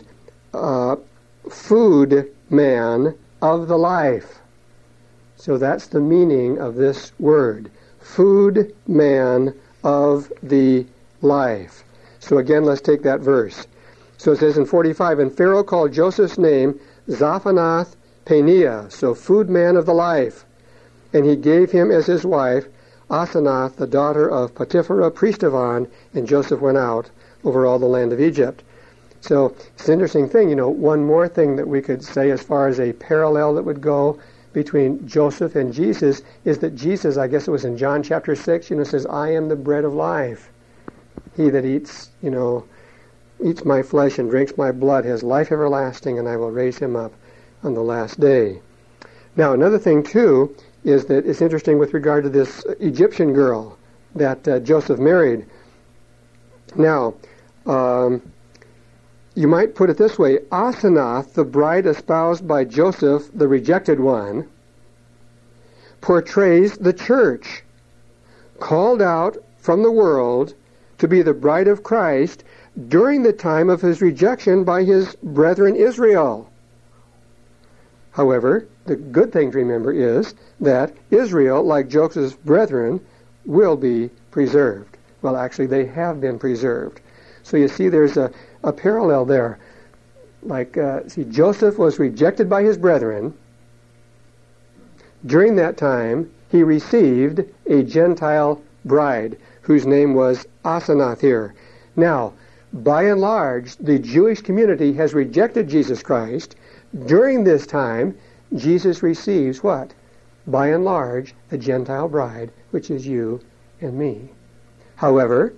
A: food man of the life. So that's the meaning of this word, food man of the life. So again, let's take that verse. So it says in 45, and Pharaoh called Joseph's name Zaphanath-Paneah, so food man of the life. And he gave him as his wife Asenath, the daughter of Potiphera, priest of On, and Joseph went out over all the land of Egypt. So it's an interesting thing, one more thing that we could say as far as a parallel that would go between Joseph and Jesus is that Jesus, I guess it was in John chapter 6, says, I am the bread of life. He that eats my flesh and drinks my blood has life everlasting, and I will raise him up on the last day. Now, another thing, too, is that it's interesting with regard to this Egyptian girl that Joseph married. Now, you might put it this way. Asenath, the bride espoused by Joseph, the rejected one, portrays the church, called out from the world to be the bride of Christ during the time of his rejection by his brethren Israel. However, the good thing to remember is that Israel, like Joseph's brethren, will be preserved. Well, actually, they have been preserved. So you see there's a parallel there. Joseph was rejected by his brethren. During that time, he received a Gentile bride whose name was Asenath here. Now, by and large, the Jewish community has rejected Jesus Christ. During this time, Jesus receives what? By and large, a Gentile bride, which is you and me. However,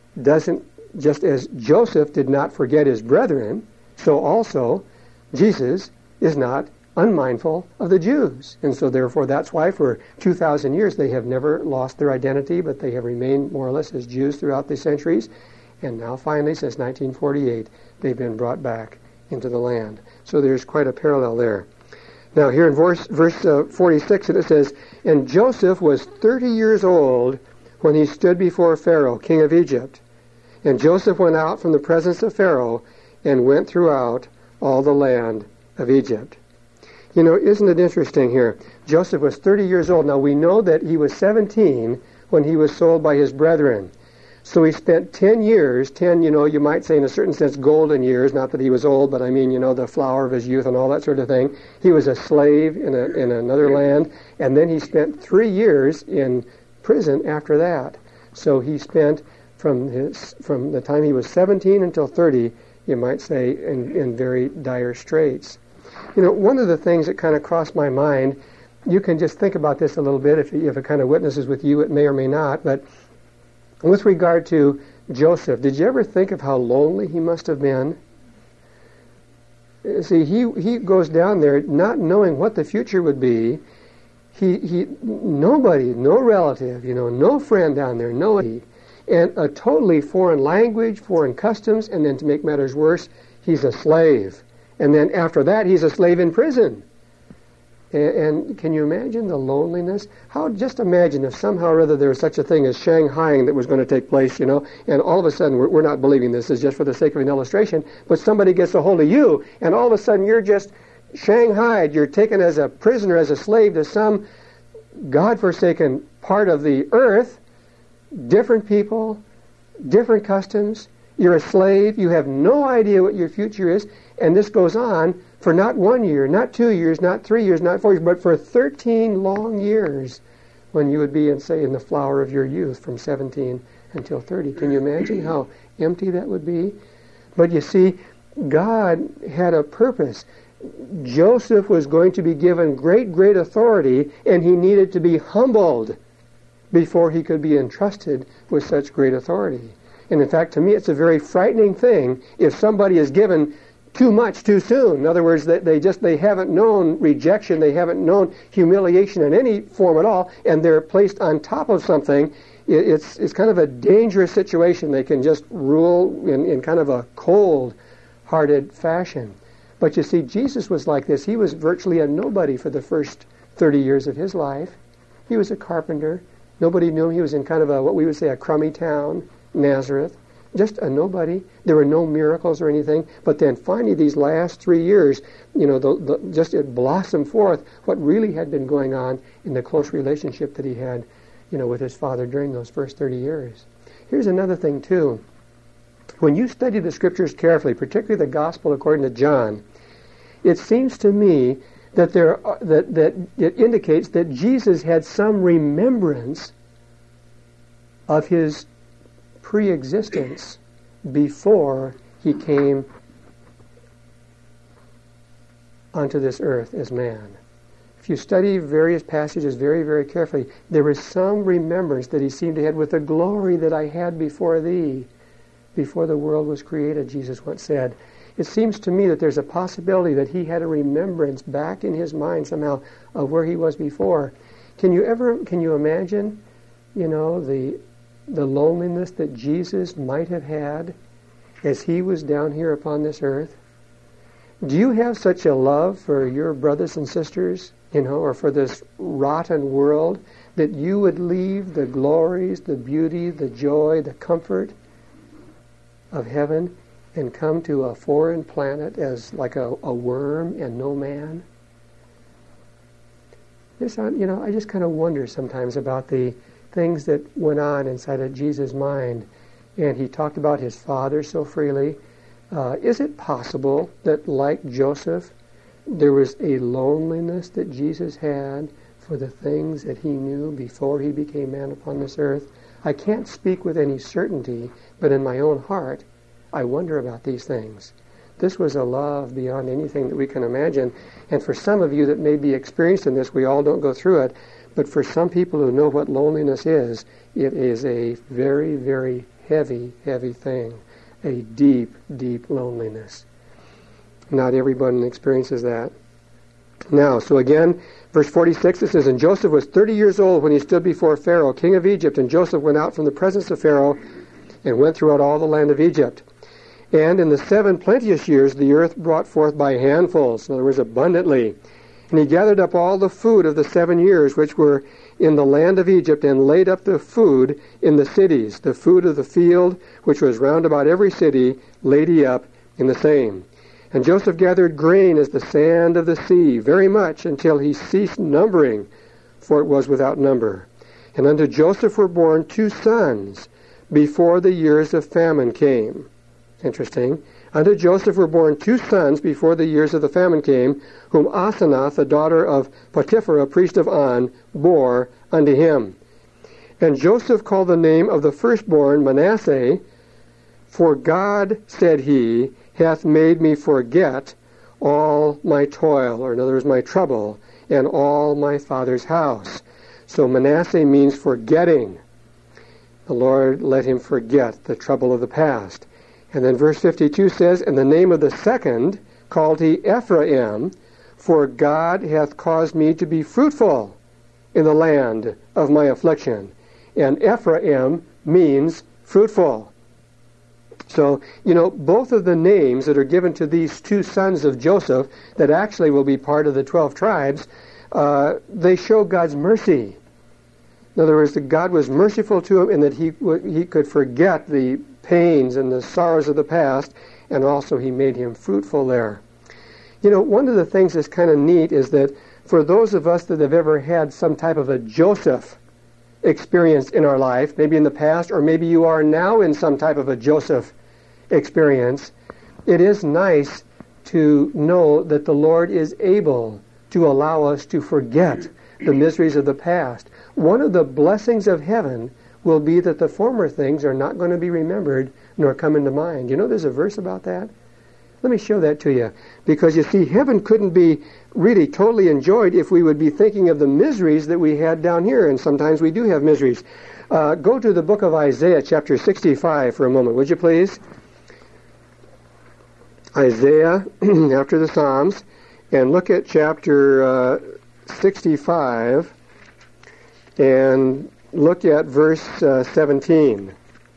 A: just as Joseph did not forget his brethren, so also Jesus is not unmindful of the Jews. And so therefore that's why for 2,000 years they have never lost their identity, but they have remained more or less as Jews throughout the centuries. And now finally, since 1948, they've been brought back into the land. So there's quite a parallel there. Now here in verse 46, it says, and Joseph was 30 years old when he stood before Pharaoh, king of Egypt. And Joseph went out from the presence of Pharaoh and went throughout all the land of Egypt. Isn't it interesting here? Joseph was 30 years old. Now we know that he was 17 when he was sold by his brethren. So he spent 10 years, you might say in a certain sense golden years, not that he was old, but I mean, the flower of his youth and all that sort of thing. He was a slave in another land, and then he spent 3 years in prison after that. So he spent from the time he was 17 until 30, you might say, in very dire straits. One of the things that kind of crossed my mind, you can just think about this a little bit if it kind of witnesses with you, it may or may not, but with regard to Joseph, did you ever think of how lonely he must have been? See, he goes down there not knowing what the future would be. Nobody, no relative, no friend down there, nobody. And a totally foreign language, foreign customs, and then to make matters worse, he's a slave. And then after that, he's a slave in prison. And can you imagine the loneliness? Just imagine if somehow or other there was such a thing as Shanghaiing that was going to take place, and all of a sudden, we're not believing this is just for the sake of an illustration, but somebody gets a hold of you, and all of a sudden you're just Shanghaied. You're taken as a prisoner, as a slave to some God-forsaken part of the earth, different people, different customs. You're a slave. You have no idea what your future is, and this goes on for not 1 year, not 2 years, not 3 years, not 4 years, but for 13 long years when you would be, in the flower of your youth from 17 until 30. Can you imagine how empty that would be? But you see, God had a purpose. Joseph was going to be given great, great authority, and he needed to be humbled before he could be entrusted with such great authority. And in fact, to me, it's a very frightening thing if somebody is given too much too soon. In other words, they haven't known rejection, they haven't known humiliation in any form at all, and they're placed on top of something. It's kind of a dangerous situation. They can just rule in kind of a cold-hearted fashion. But you see, Jesus was like this. He was virtually a nobody for the first 30 years of his life. He was a carpenter. Nobody knew him. He was in kind of what we would say a crummy town, Nazareth. Just a nobody. There were no miracles or anything. But then finally these last 3 years, just it blossomed forth what really had been going on in the close relationship that he had, with his Father during those first 30 years. Here's another thing too. When you study the Scriptures carefully, particularly the Gospel according to John, it seems to me that that it indicates that Jesus had some remembrance of his pre-existence before he came onto this earth as man. If you study various passages very, very carefully, there is some remembrance that he seemed to have with the glory that I had before thee, before the world was created, Jesus once said. It seems to me that there's a possibility that he had a remembrance back in his mind somehow of where he was before. Can you imagine, the loneliness that Jesus might have had as he was down here upon this earth? Do you have such a love for your brothers and sisters, or for this rotten world, that you would leave the glories, the beauty, the joy, the comfort of heaven and come to a foreign planet as like a worm and no man? I just kind of wonder sometimes about the things that went on inside of Jesus' mind. And he talked about his Father so freely. Is it possible that, like Joseph, there was a loneliness that Jesus had for the things that he knew before he became man upon this earth? I can't speak with any certainty, but in my own heart, I wonder about these things. This was a love beyond anything that we can imagine. And for some of you that may be experienced in this, we all don't go through it, but for some people who know what loneliness is, it is a very, very heavy, heavy thing. A deep, deep loneliness. Not everyone experiences that. Now, so again, verse 46, it says, And Joseph was 30 years old when he stood before Pharaoh, king of Egypt, and Joseph went out from the presence of Pharaoh and went throughout all the land of Egypt. And in the 7 plenteous years the earth brought forth by handfuls, in other words, abundantly. And he gathered up all the food of the 7 years which were in the land of Egypt, and laid up the food in the cities. The food of the field, which was round about every city, laid he up in the same. And Joseph gathered grain as the sand of the sea, very much, until he ceased numbering, for it was without number. And unto Joseph were born 2 sons before the years of famine came. Interesting. Unto Joseph were born 2 sons before the years of the famine came, whom Asenath, the daughter of Potiphera, priest of On, bore unto him. And Joseph called the name of the firstborn Manasseh, for God, said he, hath made me forget all my toil, or in other words, my trouble, and all my father's house. So Manasseh means forgetting. The Lord let him forget the trouble of the past. And then verse 52 says, And the name of the second called he Ephraim, for God hath caused me to be fruitful in the land of my affliction. And Ephraim means fruitful. So, both of the names that are given to these 2 sons of Joseph, that actually will be part of the 12 tribes, they show God's mercy. In other words, that God was merciful to him, and that he could forget the pains and the sorrows of the past, and also he made him fruitful there. One of the things that's kind of neat is that for those of us that have ever had some type of a Joseph experience in our life, maybe in the past, or maybe you are now in some type of a Joseph experience, it is nice to know that the Lord is able to allow us to forget the miseries of the past. One of the blessings of heaven will be that the former things are not going to be remembered nor come into mind. There's a verse about that. Let me show that to you. Because you see, heaven couldn't be really totally enjoyed if we would be thinking of the miseries that we had down here, and sometimes we do have miseries. Go to the book of Isaiah, chapter 65 for a moment, would you please? Isaiah, after the Psalms, and look at chapter 65, and look at verse 17.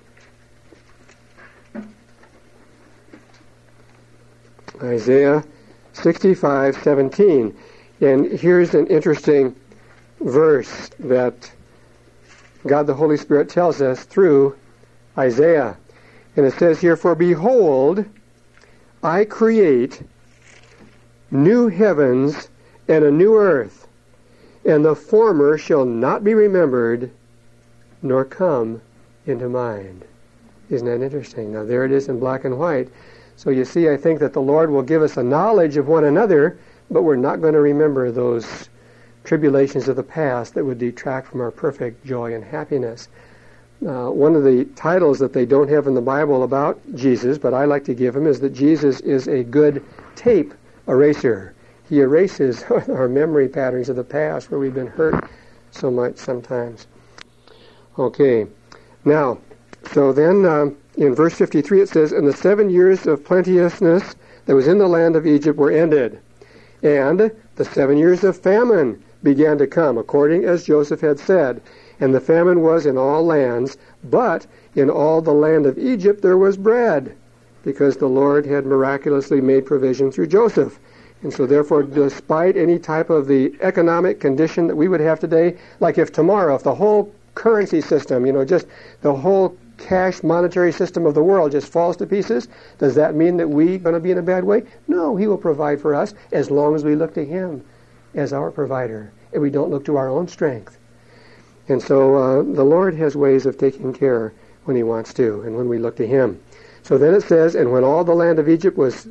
A: Isaiah 65:17. And here's an interesting verse that God the Holy Spirit tells us through Isaiah. And it says here, "For behold, I create new heavens and a new earth, and the former shall not be remembered, nor come into mind." Isn't that interesting? Now there it is in black and white. So you see, I think that the Lord will give us a knowledge of one another, but we're not going to remember those tribulations of the past that would detract from our perfect joy and happiness. One of the titles that they don't have in the Bible about Jesus, but I like to give him, is that Jesus is a good tape eraser. He erases our memory patterns of the past where we've been hurt so much sometimes. Okay, now, so then in verse 53 it says, "And the 7 years of plenteousness that was in the land of Egypt were ended, and the 7 years of famine began to come, according as Joseph had said. And the famine was in all lands, but in all the land of Egypt there was bread, because the Lord had miraculously made provision through Joseph." And so therefore, despite any type of the economic condition that we would have today, like if tomorrow, if the whole currency system, just the whole cash monetary system of the world just falls to pieces, does that mean that we're going to be in a bad way? No, he will provide for us as long as we look to him as our provider, and we don't look to our own strength. And so the Lord has ways of taking care when he wants to, and when we look to him. So then it says, "And when all the land of Egypt was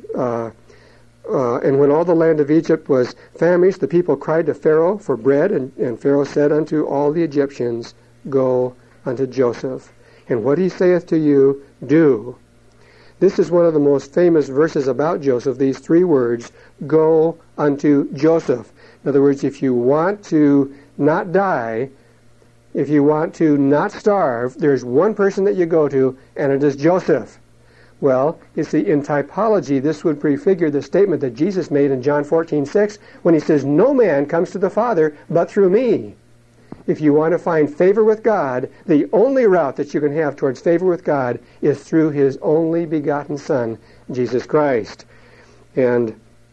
A: famished, the people cried to Pharaoh for bread, and Pharaoh said unto all the Egyptians, Go unto Joseph, and what he saith to you, do." This is one of the most famous verses about Joseph, these 3 words, "Go unto Joseph." In other words, if you want to not die, if you want to not starve, there's one person that you go to, and it is Joseph. Well, you see, in typology, this would prefigure the statement that Jesus made in John 14:6, when he says, "No man comes to the Father but through me." If you want to find favor with God, the only route that you can have towards favor with God is through his only begotten Son, Jesus Christ. And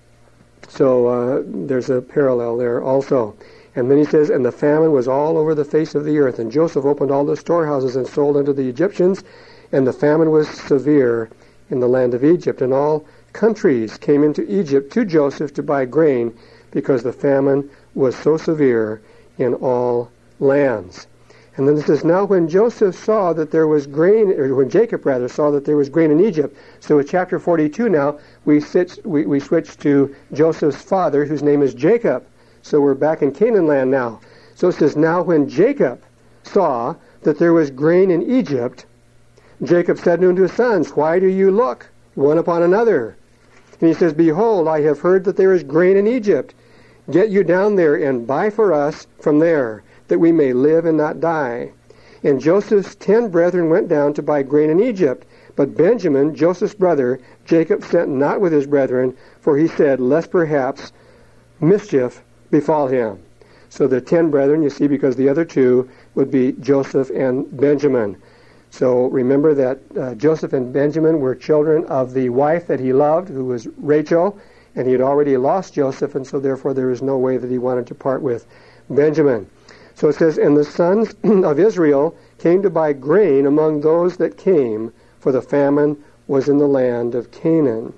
A: so there's a parallel there also. And then he says, "And the famine was all over the face of the earth, and Joseph opened all the storehouses and sold unto the Egyptians, and the famine was severe in the land of Egypt. And all countries came into Egypt to Joseph to buy grain, because the famine was so severe in all lands." And then it says, "Now when Joseph saw that there was grain," or when Jacob rather saw that there was grain in Egypt. So in chapter 42 now, we switch to Joseph's father, whose name is Jacob. So we're back in Canaan land now. So it says, "Now when Jacob saw that there was grain in Egypt, Jacob said unto his sons, Why do you look one upon another? And he says, Behold, I have heard that there is grain in Egypt. Get you down there and buy for us from there, that we may live and not die. And Joseph's 10 brethren went down to buy grain in Egypt. But Benjamin, Joseph's brother, Jacob sent not with his brethren, for he said, Lest perhaps mischief befall him." So the 10 brethren, you see, because the other 2 would be Joseph and Benjamin. So remember that Joseph and Benjamin were children of the wife that he loved, who was Rachel, and he had already lost Joseph, and so therefore there was no way that he wanted to part with Benjamin. So it says, "And the sons of Israel came to buy grain among those that came, for the famine was in the land of Canaan."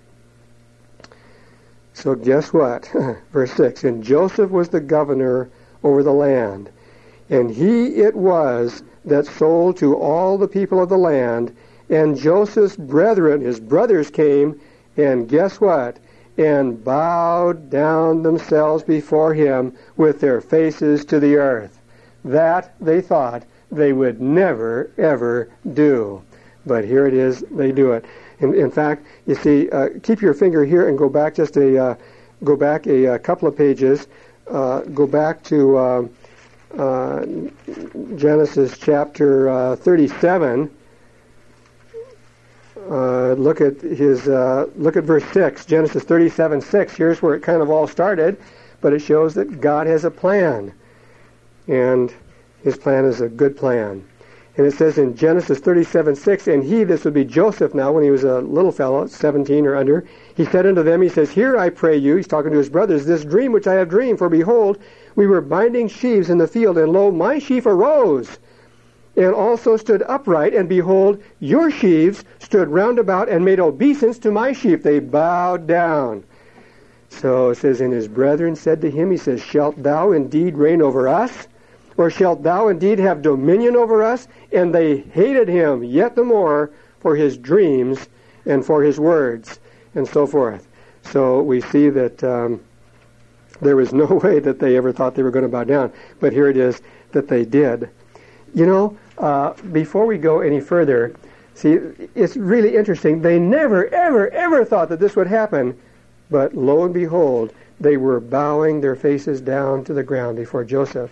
A: So guess what? Verse 6, "And Joseph was the governor over the land, and he it was that sold to all the people of the land. And Joseph's brethren," his brothers, came, and guess what? "And bowed down themselves before him with their faces to the earth." That they thought they would never, ever do. But here it is, they do it. In fact, you see, keep your finger here and go back a couple of pages. Go back to Genesis chapter 37. Look at verse 6. Genesis 37:6. Here's where it kind of all started, but it shows that God has a plan, and His plan is a good plan. And it says in Genesis 37:6, and he, this would be Joseph now, when he was a little fellow, 17 or under, he said unto them, he says, Hear, I pray you, he's talking to his brothers, this dream which I have dreamed, for behold, we were binding sheaves in the field, and lo, my sheaf arose, and also stood upright, and behold, your sheaves stood round about, and made obeisance to my sheaf. They bowed down. So it says, and his brethren said to him, he says, Shalt thou indeed reign over us? Or shalt thou indeed have dominion over us? And they hated him yet the more for his dreams and for his words, and so forth. So we see that there was no way that they ever thought they were going to bow down. But here it is that they did. You know, before we go any further, see, it's really interesting. They never, ever, ever thought that this would happen. But lo and behold, they were bowing their faces down to the ground before Joseph.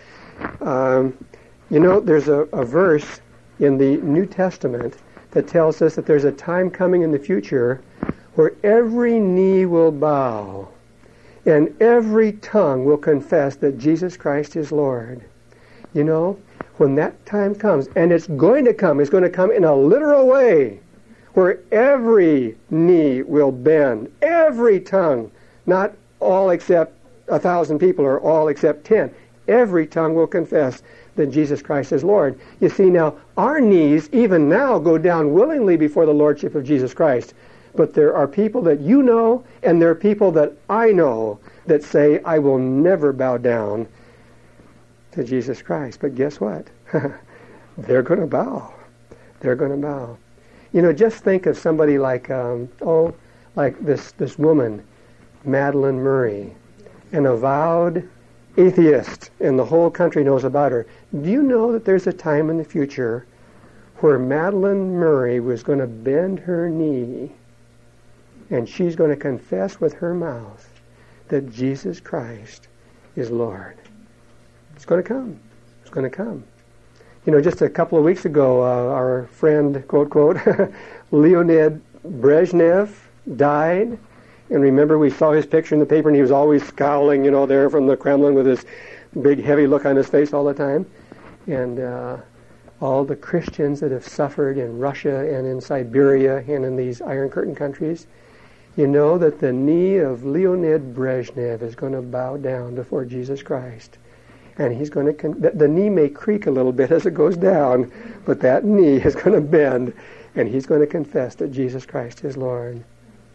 A: You know, there's a verse in the New Testament that tells us that there's a time coming in the future where every knee will bow and every tongue will confess that Jesus Christ is Lord. You know, when that time comes, and it's going to come in a literal way, where every knee will bend, every tongue, not all except 1,000 people or all except 10. Every tongue will confess that Jesus Christ is Lord. You see, now, our knees, even now, go down willingly before the Lordship of Jesus Christ. But there are people that you know, and there are people that I know, that say, I will never bow down to Jesus Christ. But guess what? They're going to bow. They're going to bow. You know, just think of somebody like, like this woman, Madeleine Murray, an avowed atheist, and the whole country knows about her. Do you know that there's a time in the future where Madeleine Murray was going to bend her knee and she's going to confess with her mouth that Jesus Christ is Lord? It's going to come. It's going to come. You know, just a couple of weeks ago, our friend, quote, quote, Leonid Brezhnev died. And remember, we saw his picture in the paper, and he was always scowling, you know, there from the Kremlin with this big, heavy look on his face all the time. And all the Christians that have suffered in Russia and in Siberia and in these Iron Curtain countries, you know that the knee of Leonid Brezhnev is going to bow down before Jesus Christ. And he's going to, the knee may creak a little bit as it goes down, but that knee is going to bend, and he's going to confess that Jesus Christ is Lord.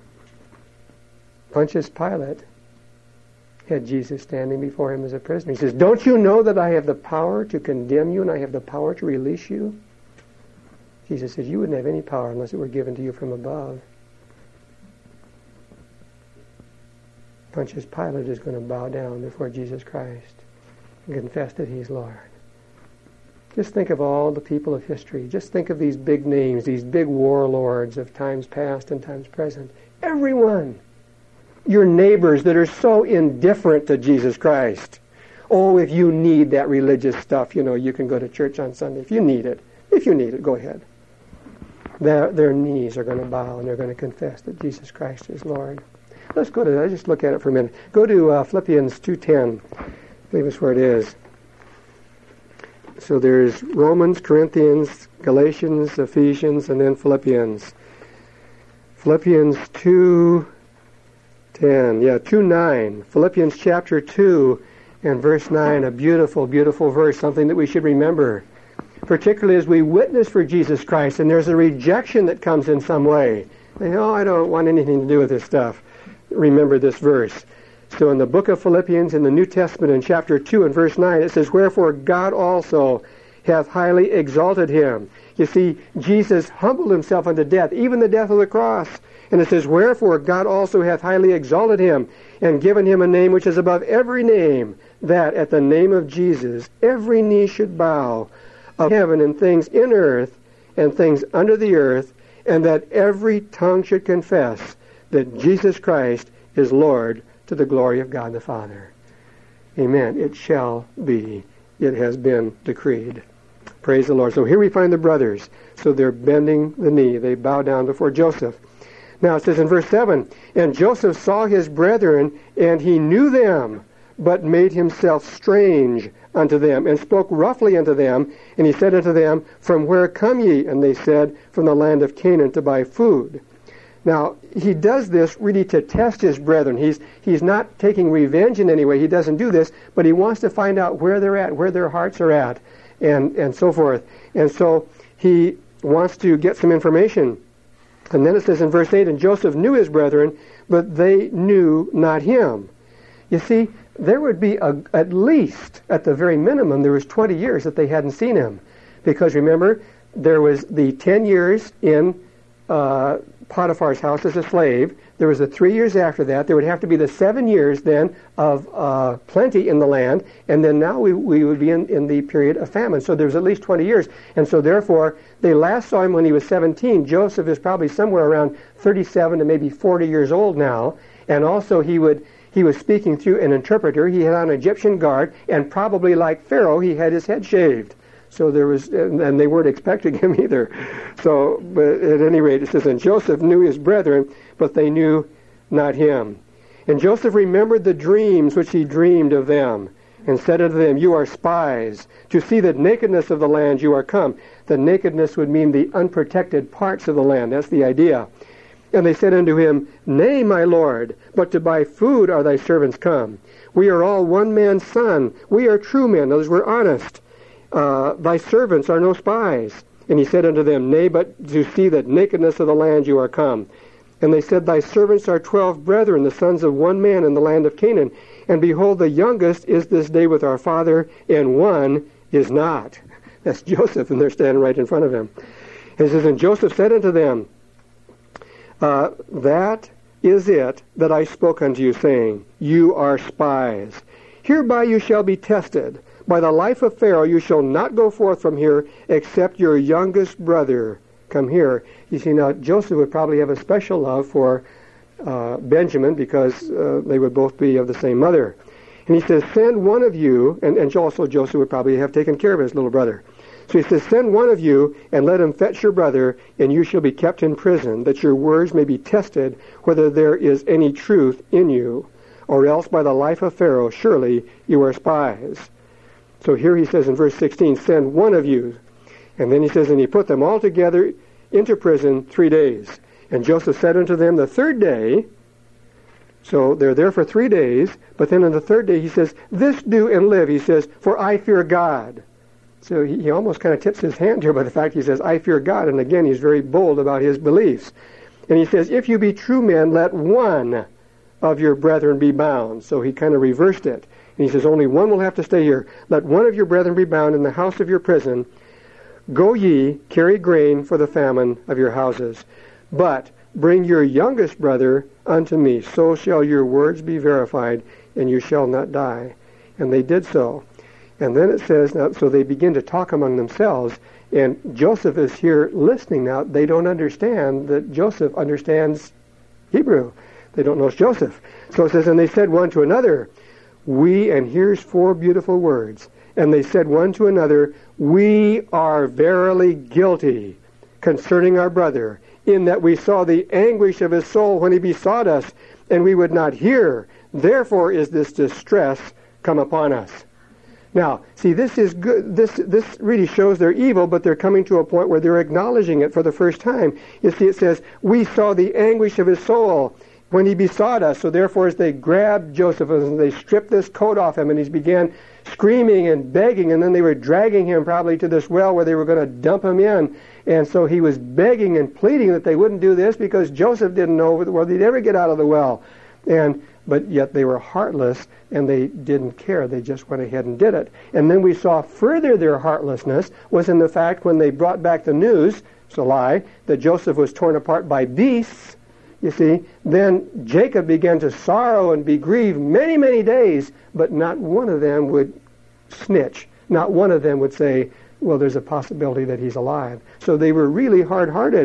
A: Pontius Pilate had Jesus standing before him as a prisoner. He says, Don't you know that I have the power to condemn you and I have the power to release you? Jesus says, You wouldn't have any power unless it were given to you from above. Pontius Pilate is going to bow down before Jesus Christ and confess that he's Lord. Just think of all the people of history. Just think of these big names, these big warlords of times past and times present. Everyone. Your neighbors that are so indifferent to Jesus Christ. Oh, if you need that religious stuff, you know, you can go to church on Sunday. If you need it, go ahead. Their knees are going to bow and they're going to confess that Jesus Christ is Lord. Let's go to that. Just look at it for a minute. Go to Philippians 2:10. I believe that's where it is. So there's Romans, Corinthians, Galatians, Ephesians, and then Philippians. Philippians 2:10. 2:9. Philippians chapter 2 and verse 9, a beautiful, beautiful verse, something that we should remember, particularly as we witness for Jesus Christ and there's a rejection that comes in some way. They know, I don't want anything to do with this stuff. Remember this verse. So in the book of Philippians in the New Testament in chapter 2 and verse 9, it says, Wherefore God also hath highly exalted him. You see, Jesus humbled himself unto death, even the death of the cross. And it says, Wherefore God also hath highly exalted him, and given him a name which is above every name, that at the name of Jesus every knee should bow, of heaven and things in earth and things under the earth, and that every tongue should confess that Jesus Christ is Lord, to the glory of God the Father. Amen. It shall be. It has been decreed. Praise the Lord. So here we find the brothers. So they're bending the knee. They bow down before Joseph. Now it says in verse 7, and Joseph saw his brethren, and he knew them, but made himself strange unto them, and spoke roughly unto them. And he said unto them, from where come ye? And they said, from the land of Canaan, to buy food. Now, he does this really to test his brethren. He's not taking revenge in any way. He doesn't do this, but he wants to find out where they're at, where their hearts are at, and so forth. And so he wants to get some information. And then it says in verse 8, and Joseph knew his brethren, but they knew not him. You see, there would be at least, at the very minimum, there was 20 years that they hadn't seen him. Because remember, there was the 10 years in Potiphar's house as a slave. There was the 3 years after that. There would have to be the 7 years then of plenty in the land, and then now we would be in the period of famine. So there was at least 20 years. And so therefore, they last saw him when he was 17. Joseph is probably somewhere around 37 to maybe 40 years old now. And also he was speaking through an interpreter. He had on an Egyptian guard, and probably like Pharaoh, he had his head shaved. So there was, and they weren't expecting him either. So, but at any rate, it says, and Joseph knew his brethren, but they knew not him. And Joseph remembered the dreams which he dreamed of them, and said unto them, you are spies, to see the nakedness of the land you are come. The nakedness would mean the unprotected parts of the land. That's the idea. And they said unto him, nay, my lord, but to buy food are thy servants come. We are all one man's son. We are true men. Those were honest. Thy servants are no spies. And he said unto them, nay, but to see the nakedness of the land you are come. And they said, thy servants are 12 brethren, the sons of one man in the land of Canaan. And behold, the youngest is this day with our father, and one is not. That's Joseph, and they're standing right in front of him. And it says, and Joseph said unto them, that is it that I spoke unto you, saying, you are spies. Hereby you shall be tested. By the life of Pharaoh you shall not go forth from here, except your youngest brother come here. You see, now Joseph would probably have a special love for Benjamin, because they would both be of the same mother. And he says, send one of you, and also Joseph would probably have taken care of his little brother. So he says, send one of you, and let him fetch your brother, and you shall be kept in prison, that your words may be tested, whether there is any truth in you. Or else by the life of Pharaoh, surely you are spies. So here he says in verse 16, send one of you. And then he says, and he put them all together into prison 3 days. And Joseph said unto them the third day, so they're there for 3 days, but then on the third day he says, this do and live, he says, for I fear God. So he almost kind of tips his hand here by the fact he says, I fear God. And again, he's very bold about his beliefs. And he says, if you be true men, let one of your brethren be bound. So he kind of reversed it. And he says, only one will have to stay here. Let one of your brethren be bound in the house of your prison. Go ye, carry grain for the famine of your houses. But bring your youngest brother unto me. So shall your words be verified, and you shall not die. And they did so. And then it says, now, so they begin to talk among themselves. And Joseph is here listening now. They don't understand that Joseph understands Hebrew. They don't know it's Joseph. So it says, and they said one to another, and here's 4 beautiful words. And they said one to another, we are verily guilty concerning our brother, in that we saw the anguish of his soul when he besought us, and we would not hear. Therefore is this distress come upon us. Now, see, this is good. This really shows their evil, but they're coming to a point where they're acknowledging it for the first time. You see, it says, we saw the anguish of his soul when he besought us. So therefore, as they grabbed Joseph and they stripped this coat off him, and he began screaming and begging, and then they were dragging him probably to this well where they were going to dump him in. And so he was begging and pleading that they wouldn't do this, because Joseph didn't know whether he'd ever get out of the well. But yet they were heartless, and they didn't care. They just went ahead and did it. And then we saw further their heartlessness was in the fact when they brought back the news, it's a lie, that Joseph was torn apart by beasts. You see, then Jacob began to sorrow and be grieved many, many days, but not one of them would snitch. Not one of them would say, well, there's a possibility that he's alive. So they were really hard-hearted.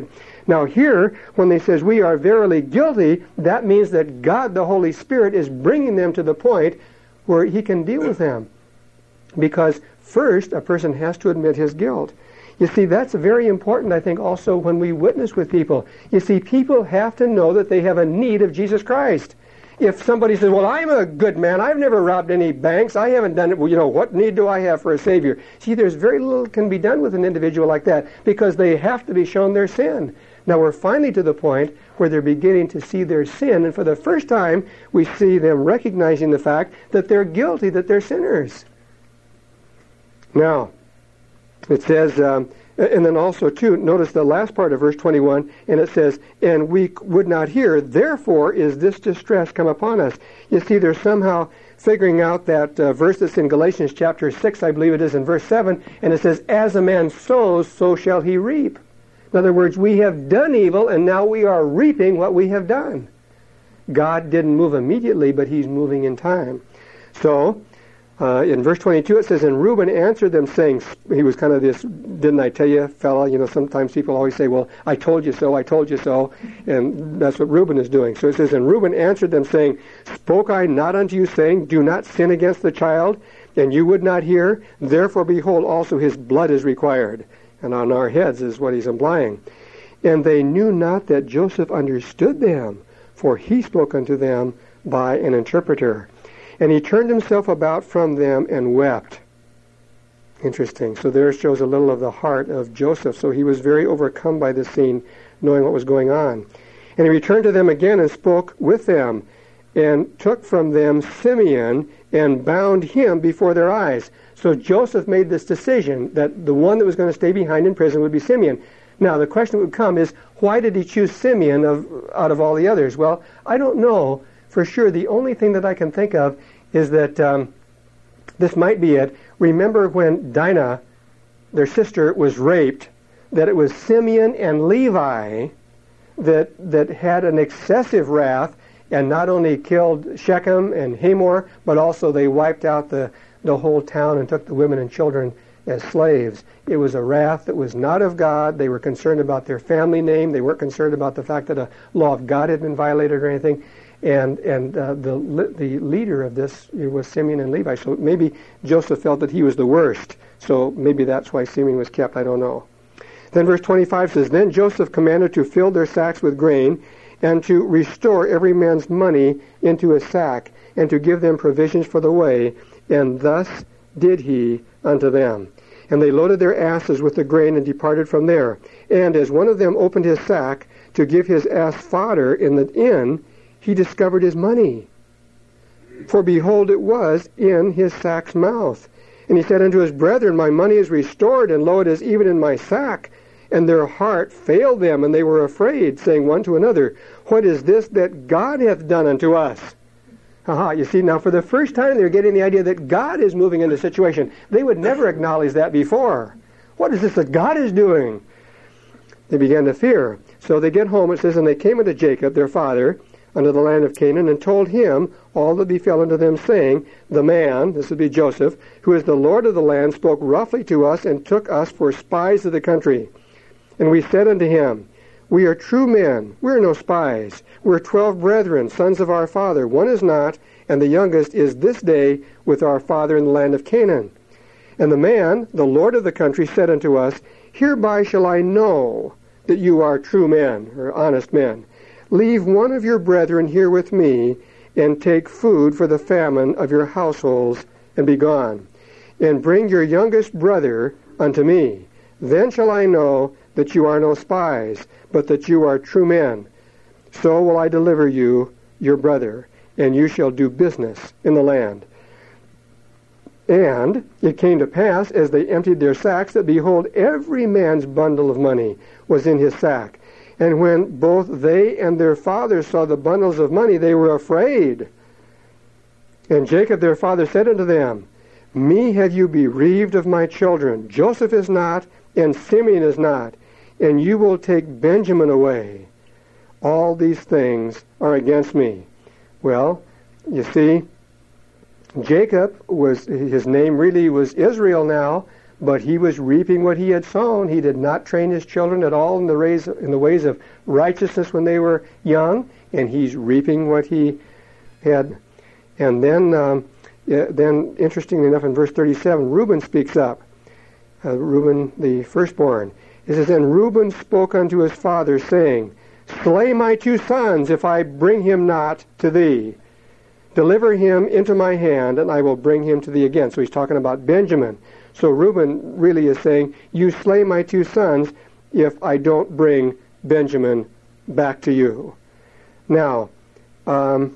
A: Now here, when they says we are verily guilty, that means that God, the Holy Spirit, is bringing them to the point where he can deal with them. Because first, a person has to admit his guilt. You see, that's very important, I think, also when we witness with people. You see, people have to know that they have a need of Jesus Christ. If somebody says, well, I'm a good man, I've never robbed any banks, I haven't done it, well, what need do I have for a Savior? See, there's very little can be done with an individual like that because they have to be shown their sin. Now we're finally to the point where they're beginning to see their sin, and for the first time we see them recognizing the fact that they're guilty, that they're sinners. Now, it says, and then also, too, notice the last part of verse 21, and it says, and we would not hear, therefore is this distress come upon us. You see, they're somehow figuring out that verse that's in Galatians chapter 6, I believe it is, in verse 7, and it says, as a man sows, so shall he reap. In other words, we have done evil, and now we are reaping what we have done. God didn't move immediately, but he's moving in time. So, in verse 22 it says, and Reuben answered them saying, he was kind of this, didn't I tell you, fella? Sometimes people always say, well, I told you so, and that's what Reuben is doing. So it says, and Reuben answered them saying, spoke I not unto you, saying, do not sin against the child, and you would not hear? Therefore, behold, also his blood is required. And on our heads is what he's implying. And they knew not that Joseph understood them, for he spoke unto them by an interpreter. And he turned himself about from them and wept. Interesting. So there shows a little of the heart of Joseph. So he was very overcome by this scene, knowing what was going on. And he returned to them again and spoke with them, and took from them Simeon and bound him before their eyes. So Joseph made this decision that the one that was going to stay behind in prison would be Simeon. Now the question that would come is, why did he choose Simeon out of all the others? Well, I don't know for sure. The only thing that I can think of is that this might be it. Remember when Dinah, their sister, was raped, that it was Simeon and Levi that had an excessive wrath and not only killed Shechem and Hamor, but also they wiped out the whole town and took the women and children as slaves. It was a wrath that was not of God. They were concerned about their family name. They weren't concerned about the fact that a law of God had been violated or anything. And the leader of this was Simeon and Levi. So maybe Joseph felt that he was the worst. So maybe that's why Simeon was kept. I don't know. Then verse 25 says, then Joseph commanded to fill their sacks with grain, and to restore every man's money into his sack, and to give them provisions for the way. And thus did he unto them. And they loaded their asses with the grain and departed from there. And as one of them opened his sack to give his ass fodder in the inn, he discovered his money. For behold, it was in his sack's mouth. And he said unto his brethren, my money is restored, and lo, it is even in my sack. And their heart failed them, and they were afraid, saying one to another, what is this that God hath done unto us? You see, now for the first time they're getting the idea that God is moving in the situation. They would never acknowledge that before. What is this that God is doing? They began to fear. So they get home, it says, and they came unto Jacob, their father, unto the land of Canaan, and told him all that befell unto them, saying, the man, this would be Joseph, who is the Lord of the land, spoke roughly to us, and took us for spies of the country. And we said unto him, we are true men, we are no spies. We are 12 brethren, sons of our father. One is not, and the youngest is this day with our father in the land of Canaan. And the man, the Lord of the country, said unto us, hereby shall I know that you are true men, or honest men. Leave one of your brethren here with me, and take food for the famine of your households, and be gone. And bring your youngest brother unto me. Then shall I know that you are no spies, but that you are true men. So will I deliver you, your brother, and you shall do business in the land. And it came to pass, as they emptied their sacks, that behold, every man's bundle of money was in his sack. And when both they and their father saw the bundles of money, they were afraid. And Jacob their father said unto them, me have you bereaved of my children. Joseph is not, and Simeon is not, and you will take Benjamin away. All these things are against me. Well, you see, Jacob his name really was Israel now, but he was reaping what he had sown. He did not train his children at all in the ways of righteousness when they were young, and he's reaping what he had. And then interestingly enough, in verse 37, Reuben speaks up. Reuben, the firstborn. It says, "And Reuben spoke unto his father, saying, Slay my 2 sons, if I bring him not to thee. Deliver him into my hand, and I will bring him to thee again." So he's talking about Benjamin. So Reuben really is saying, you slay my 2 sons if I don't bring Benjamin back to you. Now, I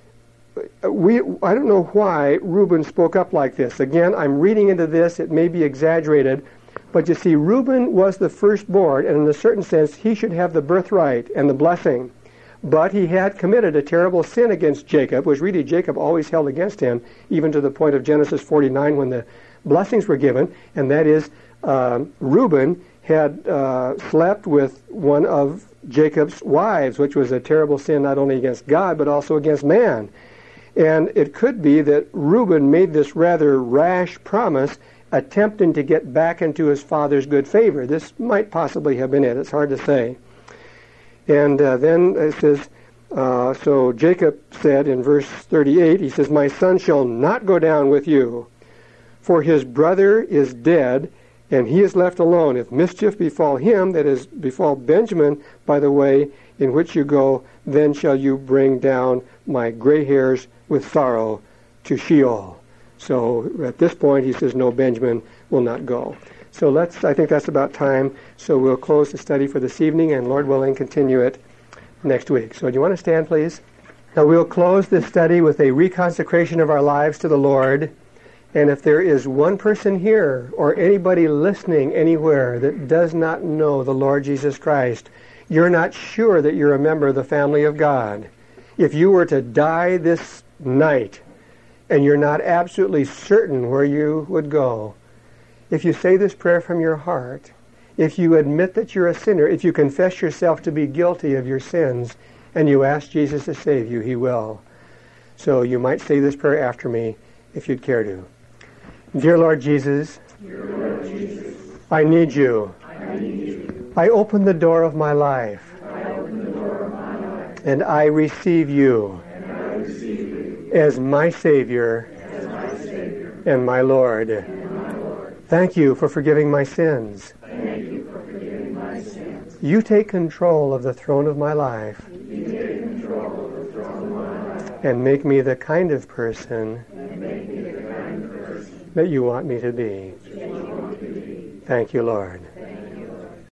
A: don't know why Reuben spoke up like this. Again, I'm reading into this. It may be exaggerated. But you see, Reuben was the firstborn, and in a certain sense, he should have the birthright and the blessing. But he had committed a terrible sin against Jacob, which really Jacob always held against him, even to the point of Genesis 49 when the blessings were given, and that is Reuben had slept with one of Jacob's wives, which was a terrible sin not only against God, but also against man. And it could be that Reuben made this rather rash promise, attempting to get back into his father's good favor. This might possibly have been it. It's hard to say. And then it says, so Jacob said in verse 38, he says, "My son shall not go down with you, for his brother is dead, and he is left alone. If mischief befall him, that is, befall Benjamin, by the way in which you go, then shall you bring down my gray hairs with sorrow to Sheol." So at this point, he says, no, Benjamin will not go. So I think that's about time. So we'll close the study for this evening, and Lord willing, continue it next week. So do you want to stand, please? Now we'll close this study with a reconsecration of our lives to the Lord. And if there is one person here or anybody listening anywhere that does not know the Lord Jesus Christ, you're not sure that you're a member of the family of God. If you were to die this night and you're not absolutely certain where you would go, if you say this prayer from your heart, if you admit that you're a sinner, if you confess yourself to be guilty of your sins, and you ask Jesus to save you, he will. So you might say this prayer after me if you'd care to. Dear Lord Jesus, I need you. I open the door of my life. And I receive you as my Savior and my Lord. Thank you for forgiving my sins. You take control of the throne of my life. And make me the kind of person that you want me to be. Thank you, Lord.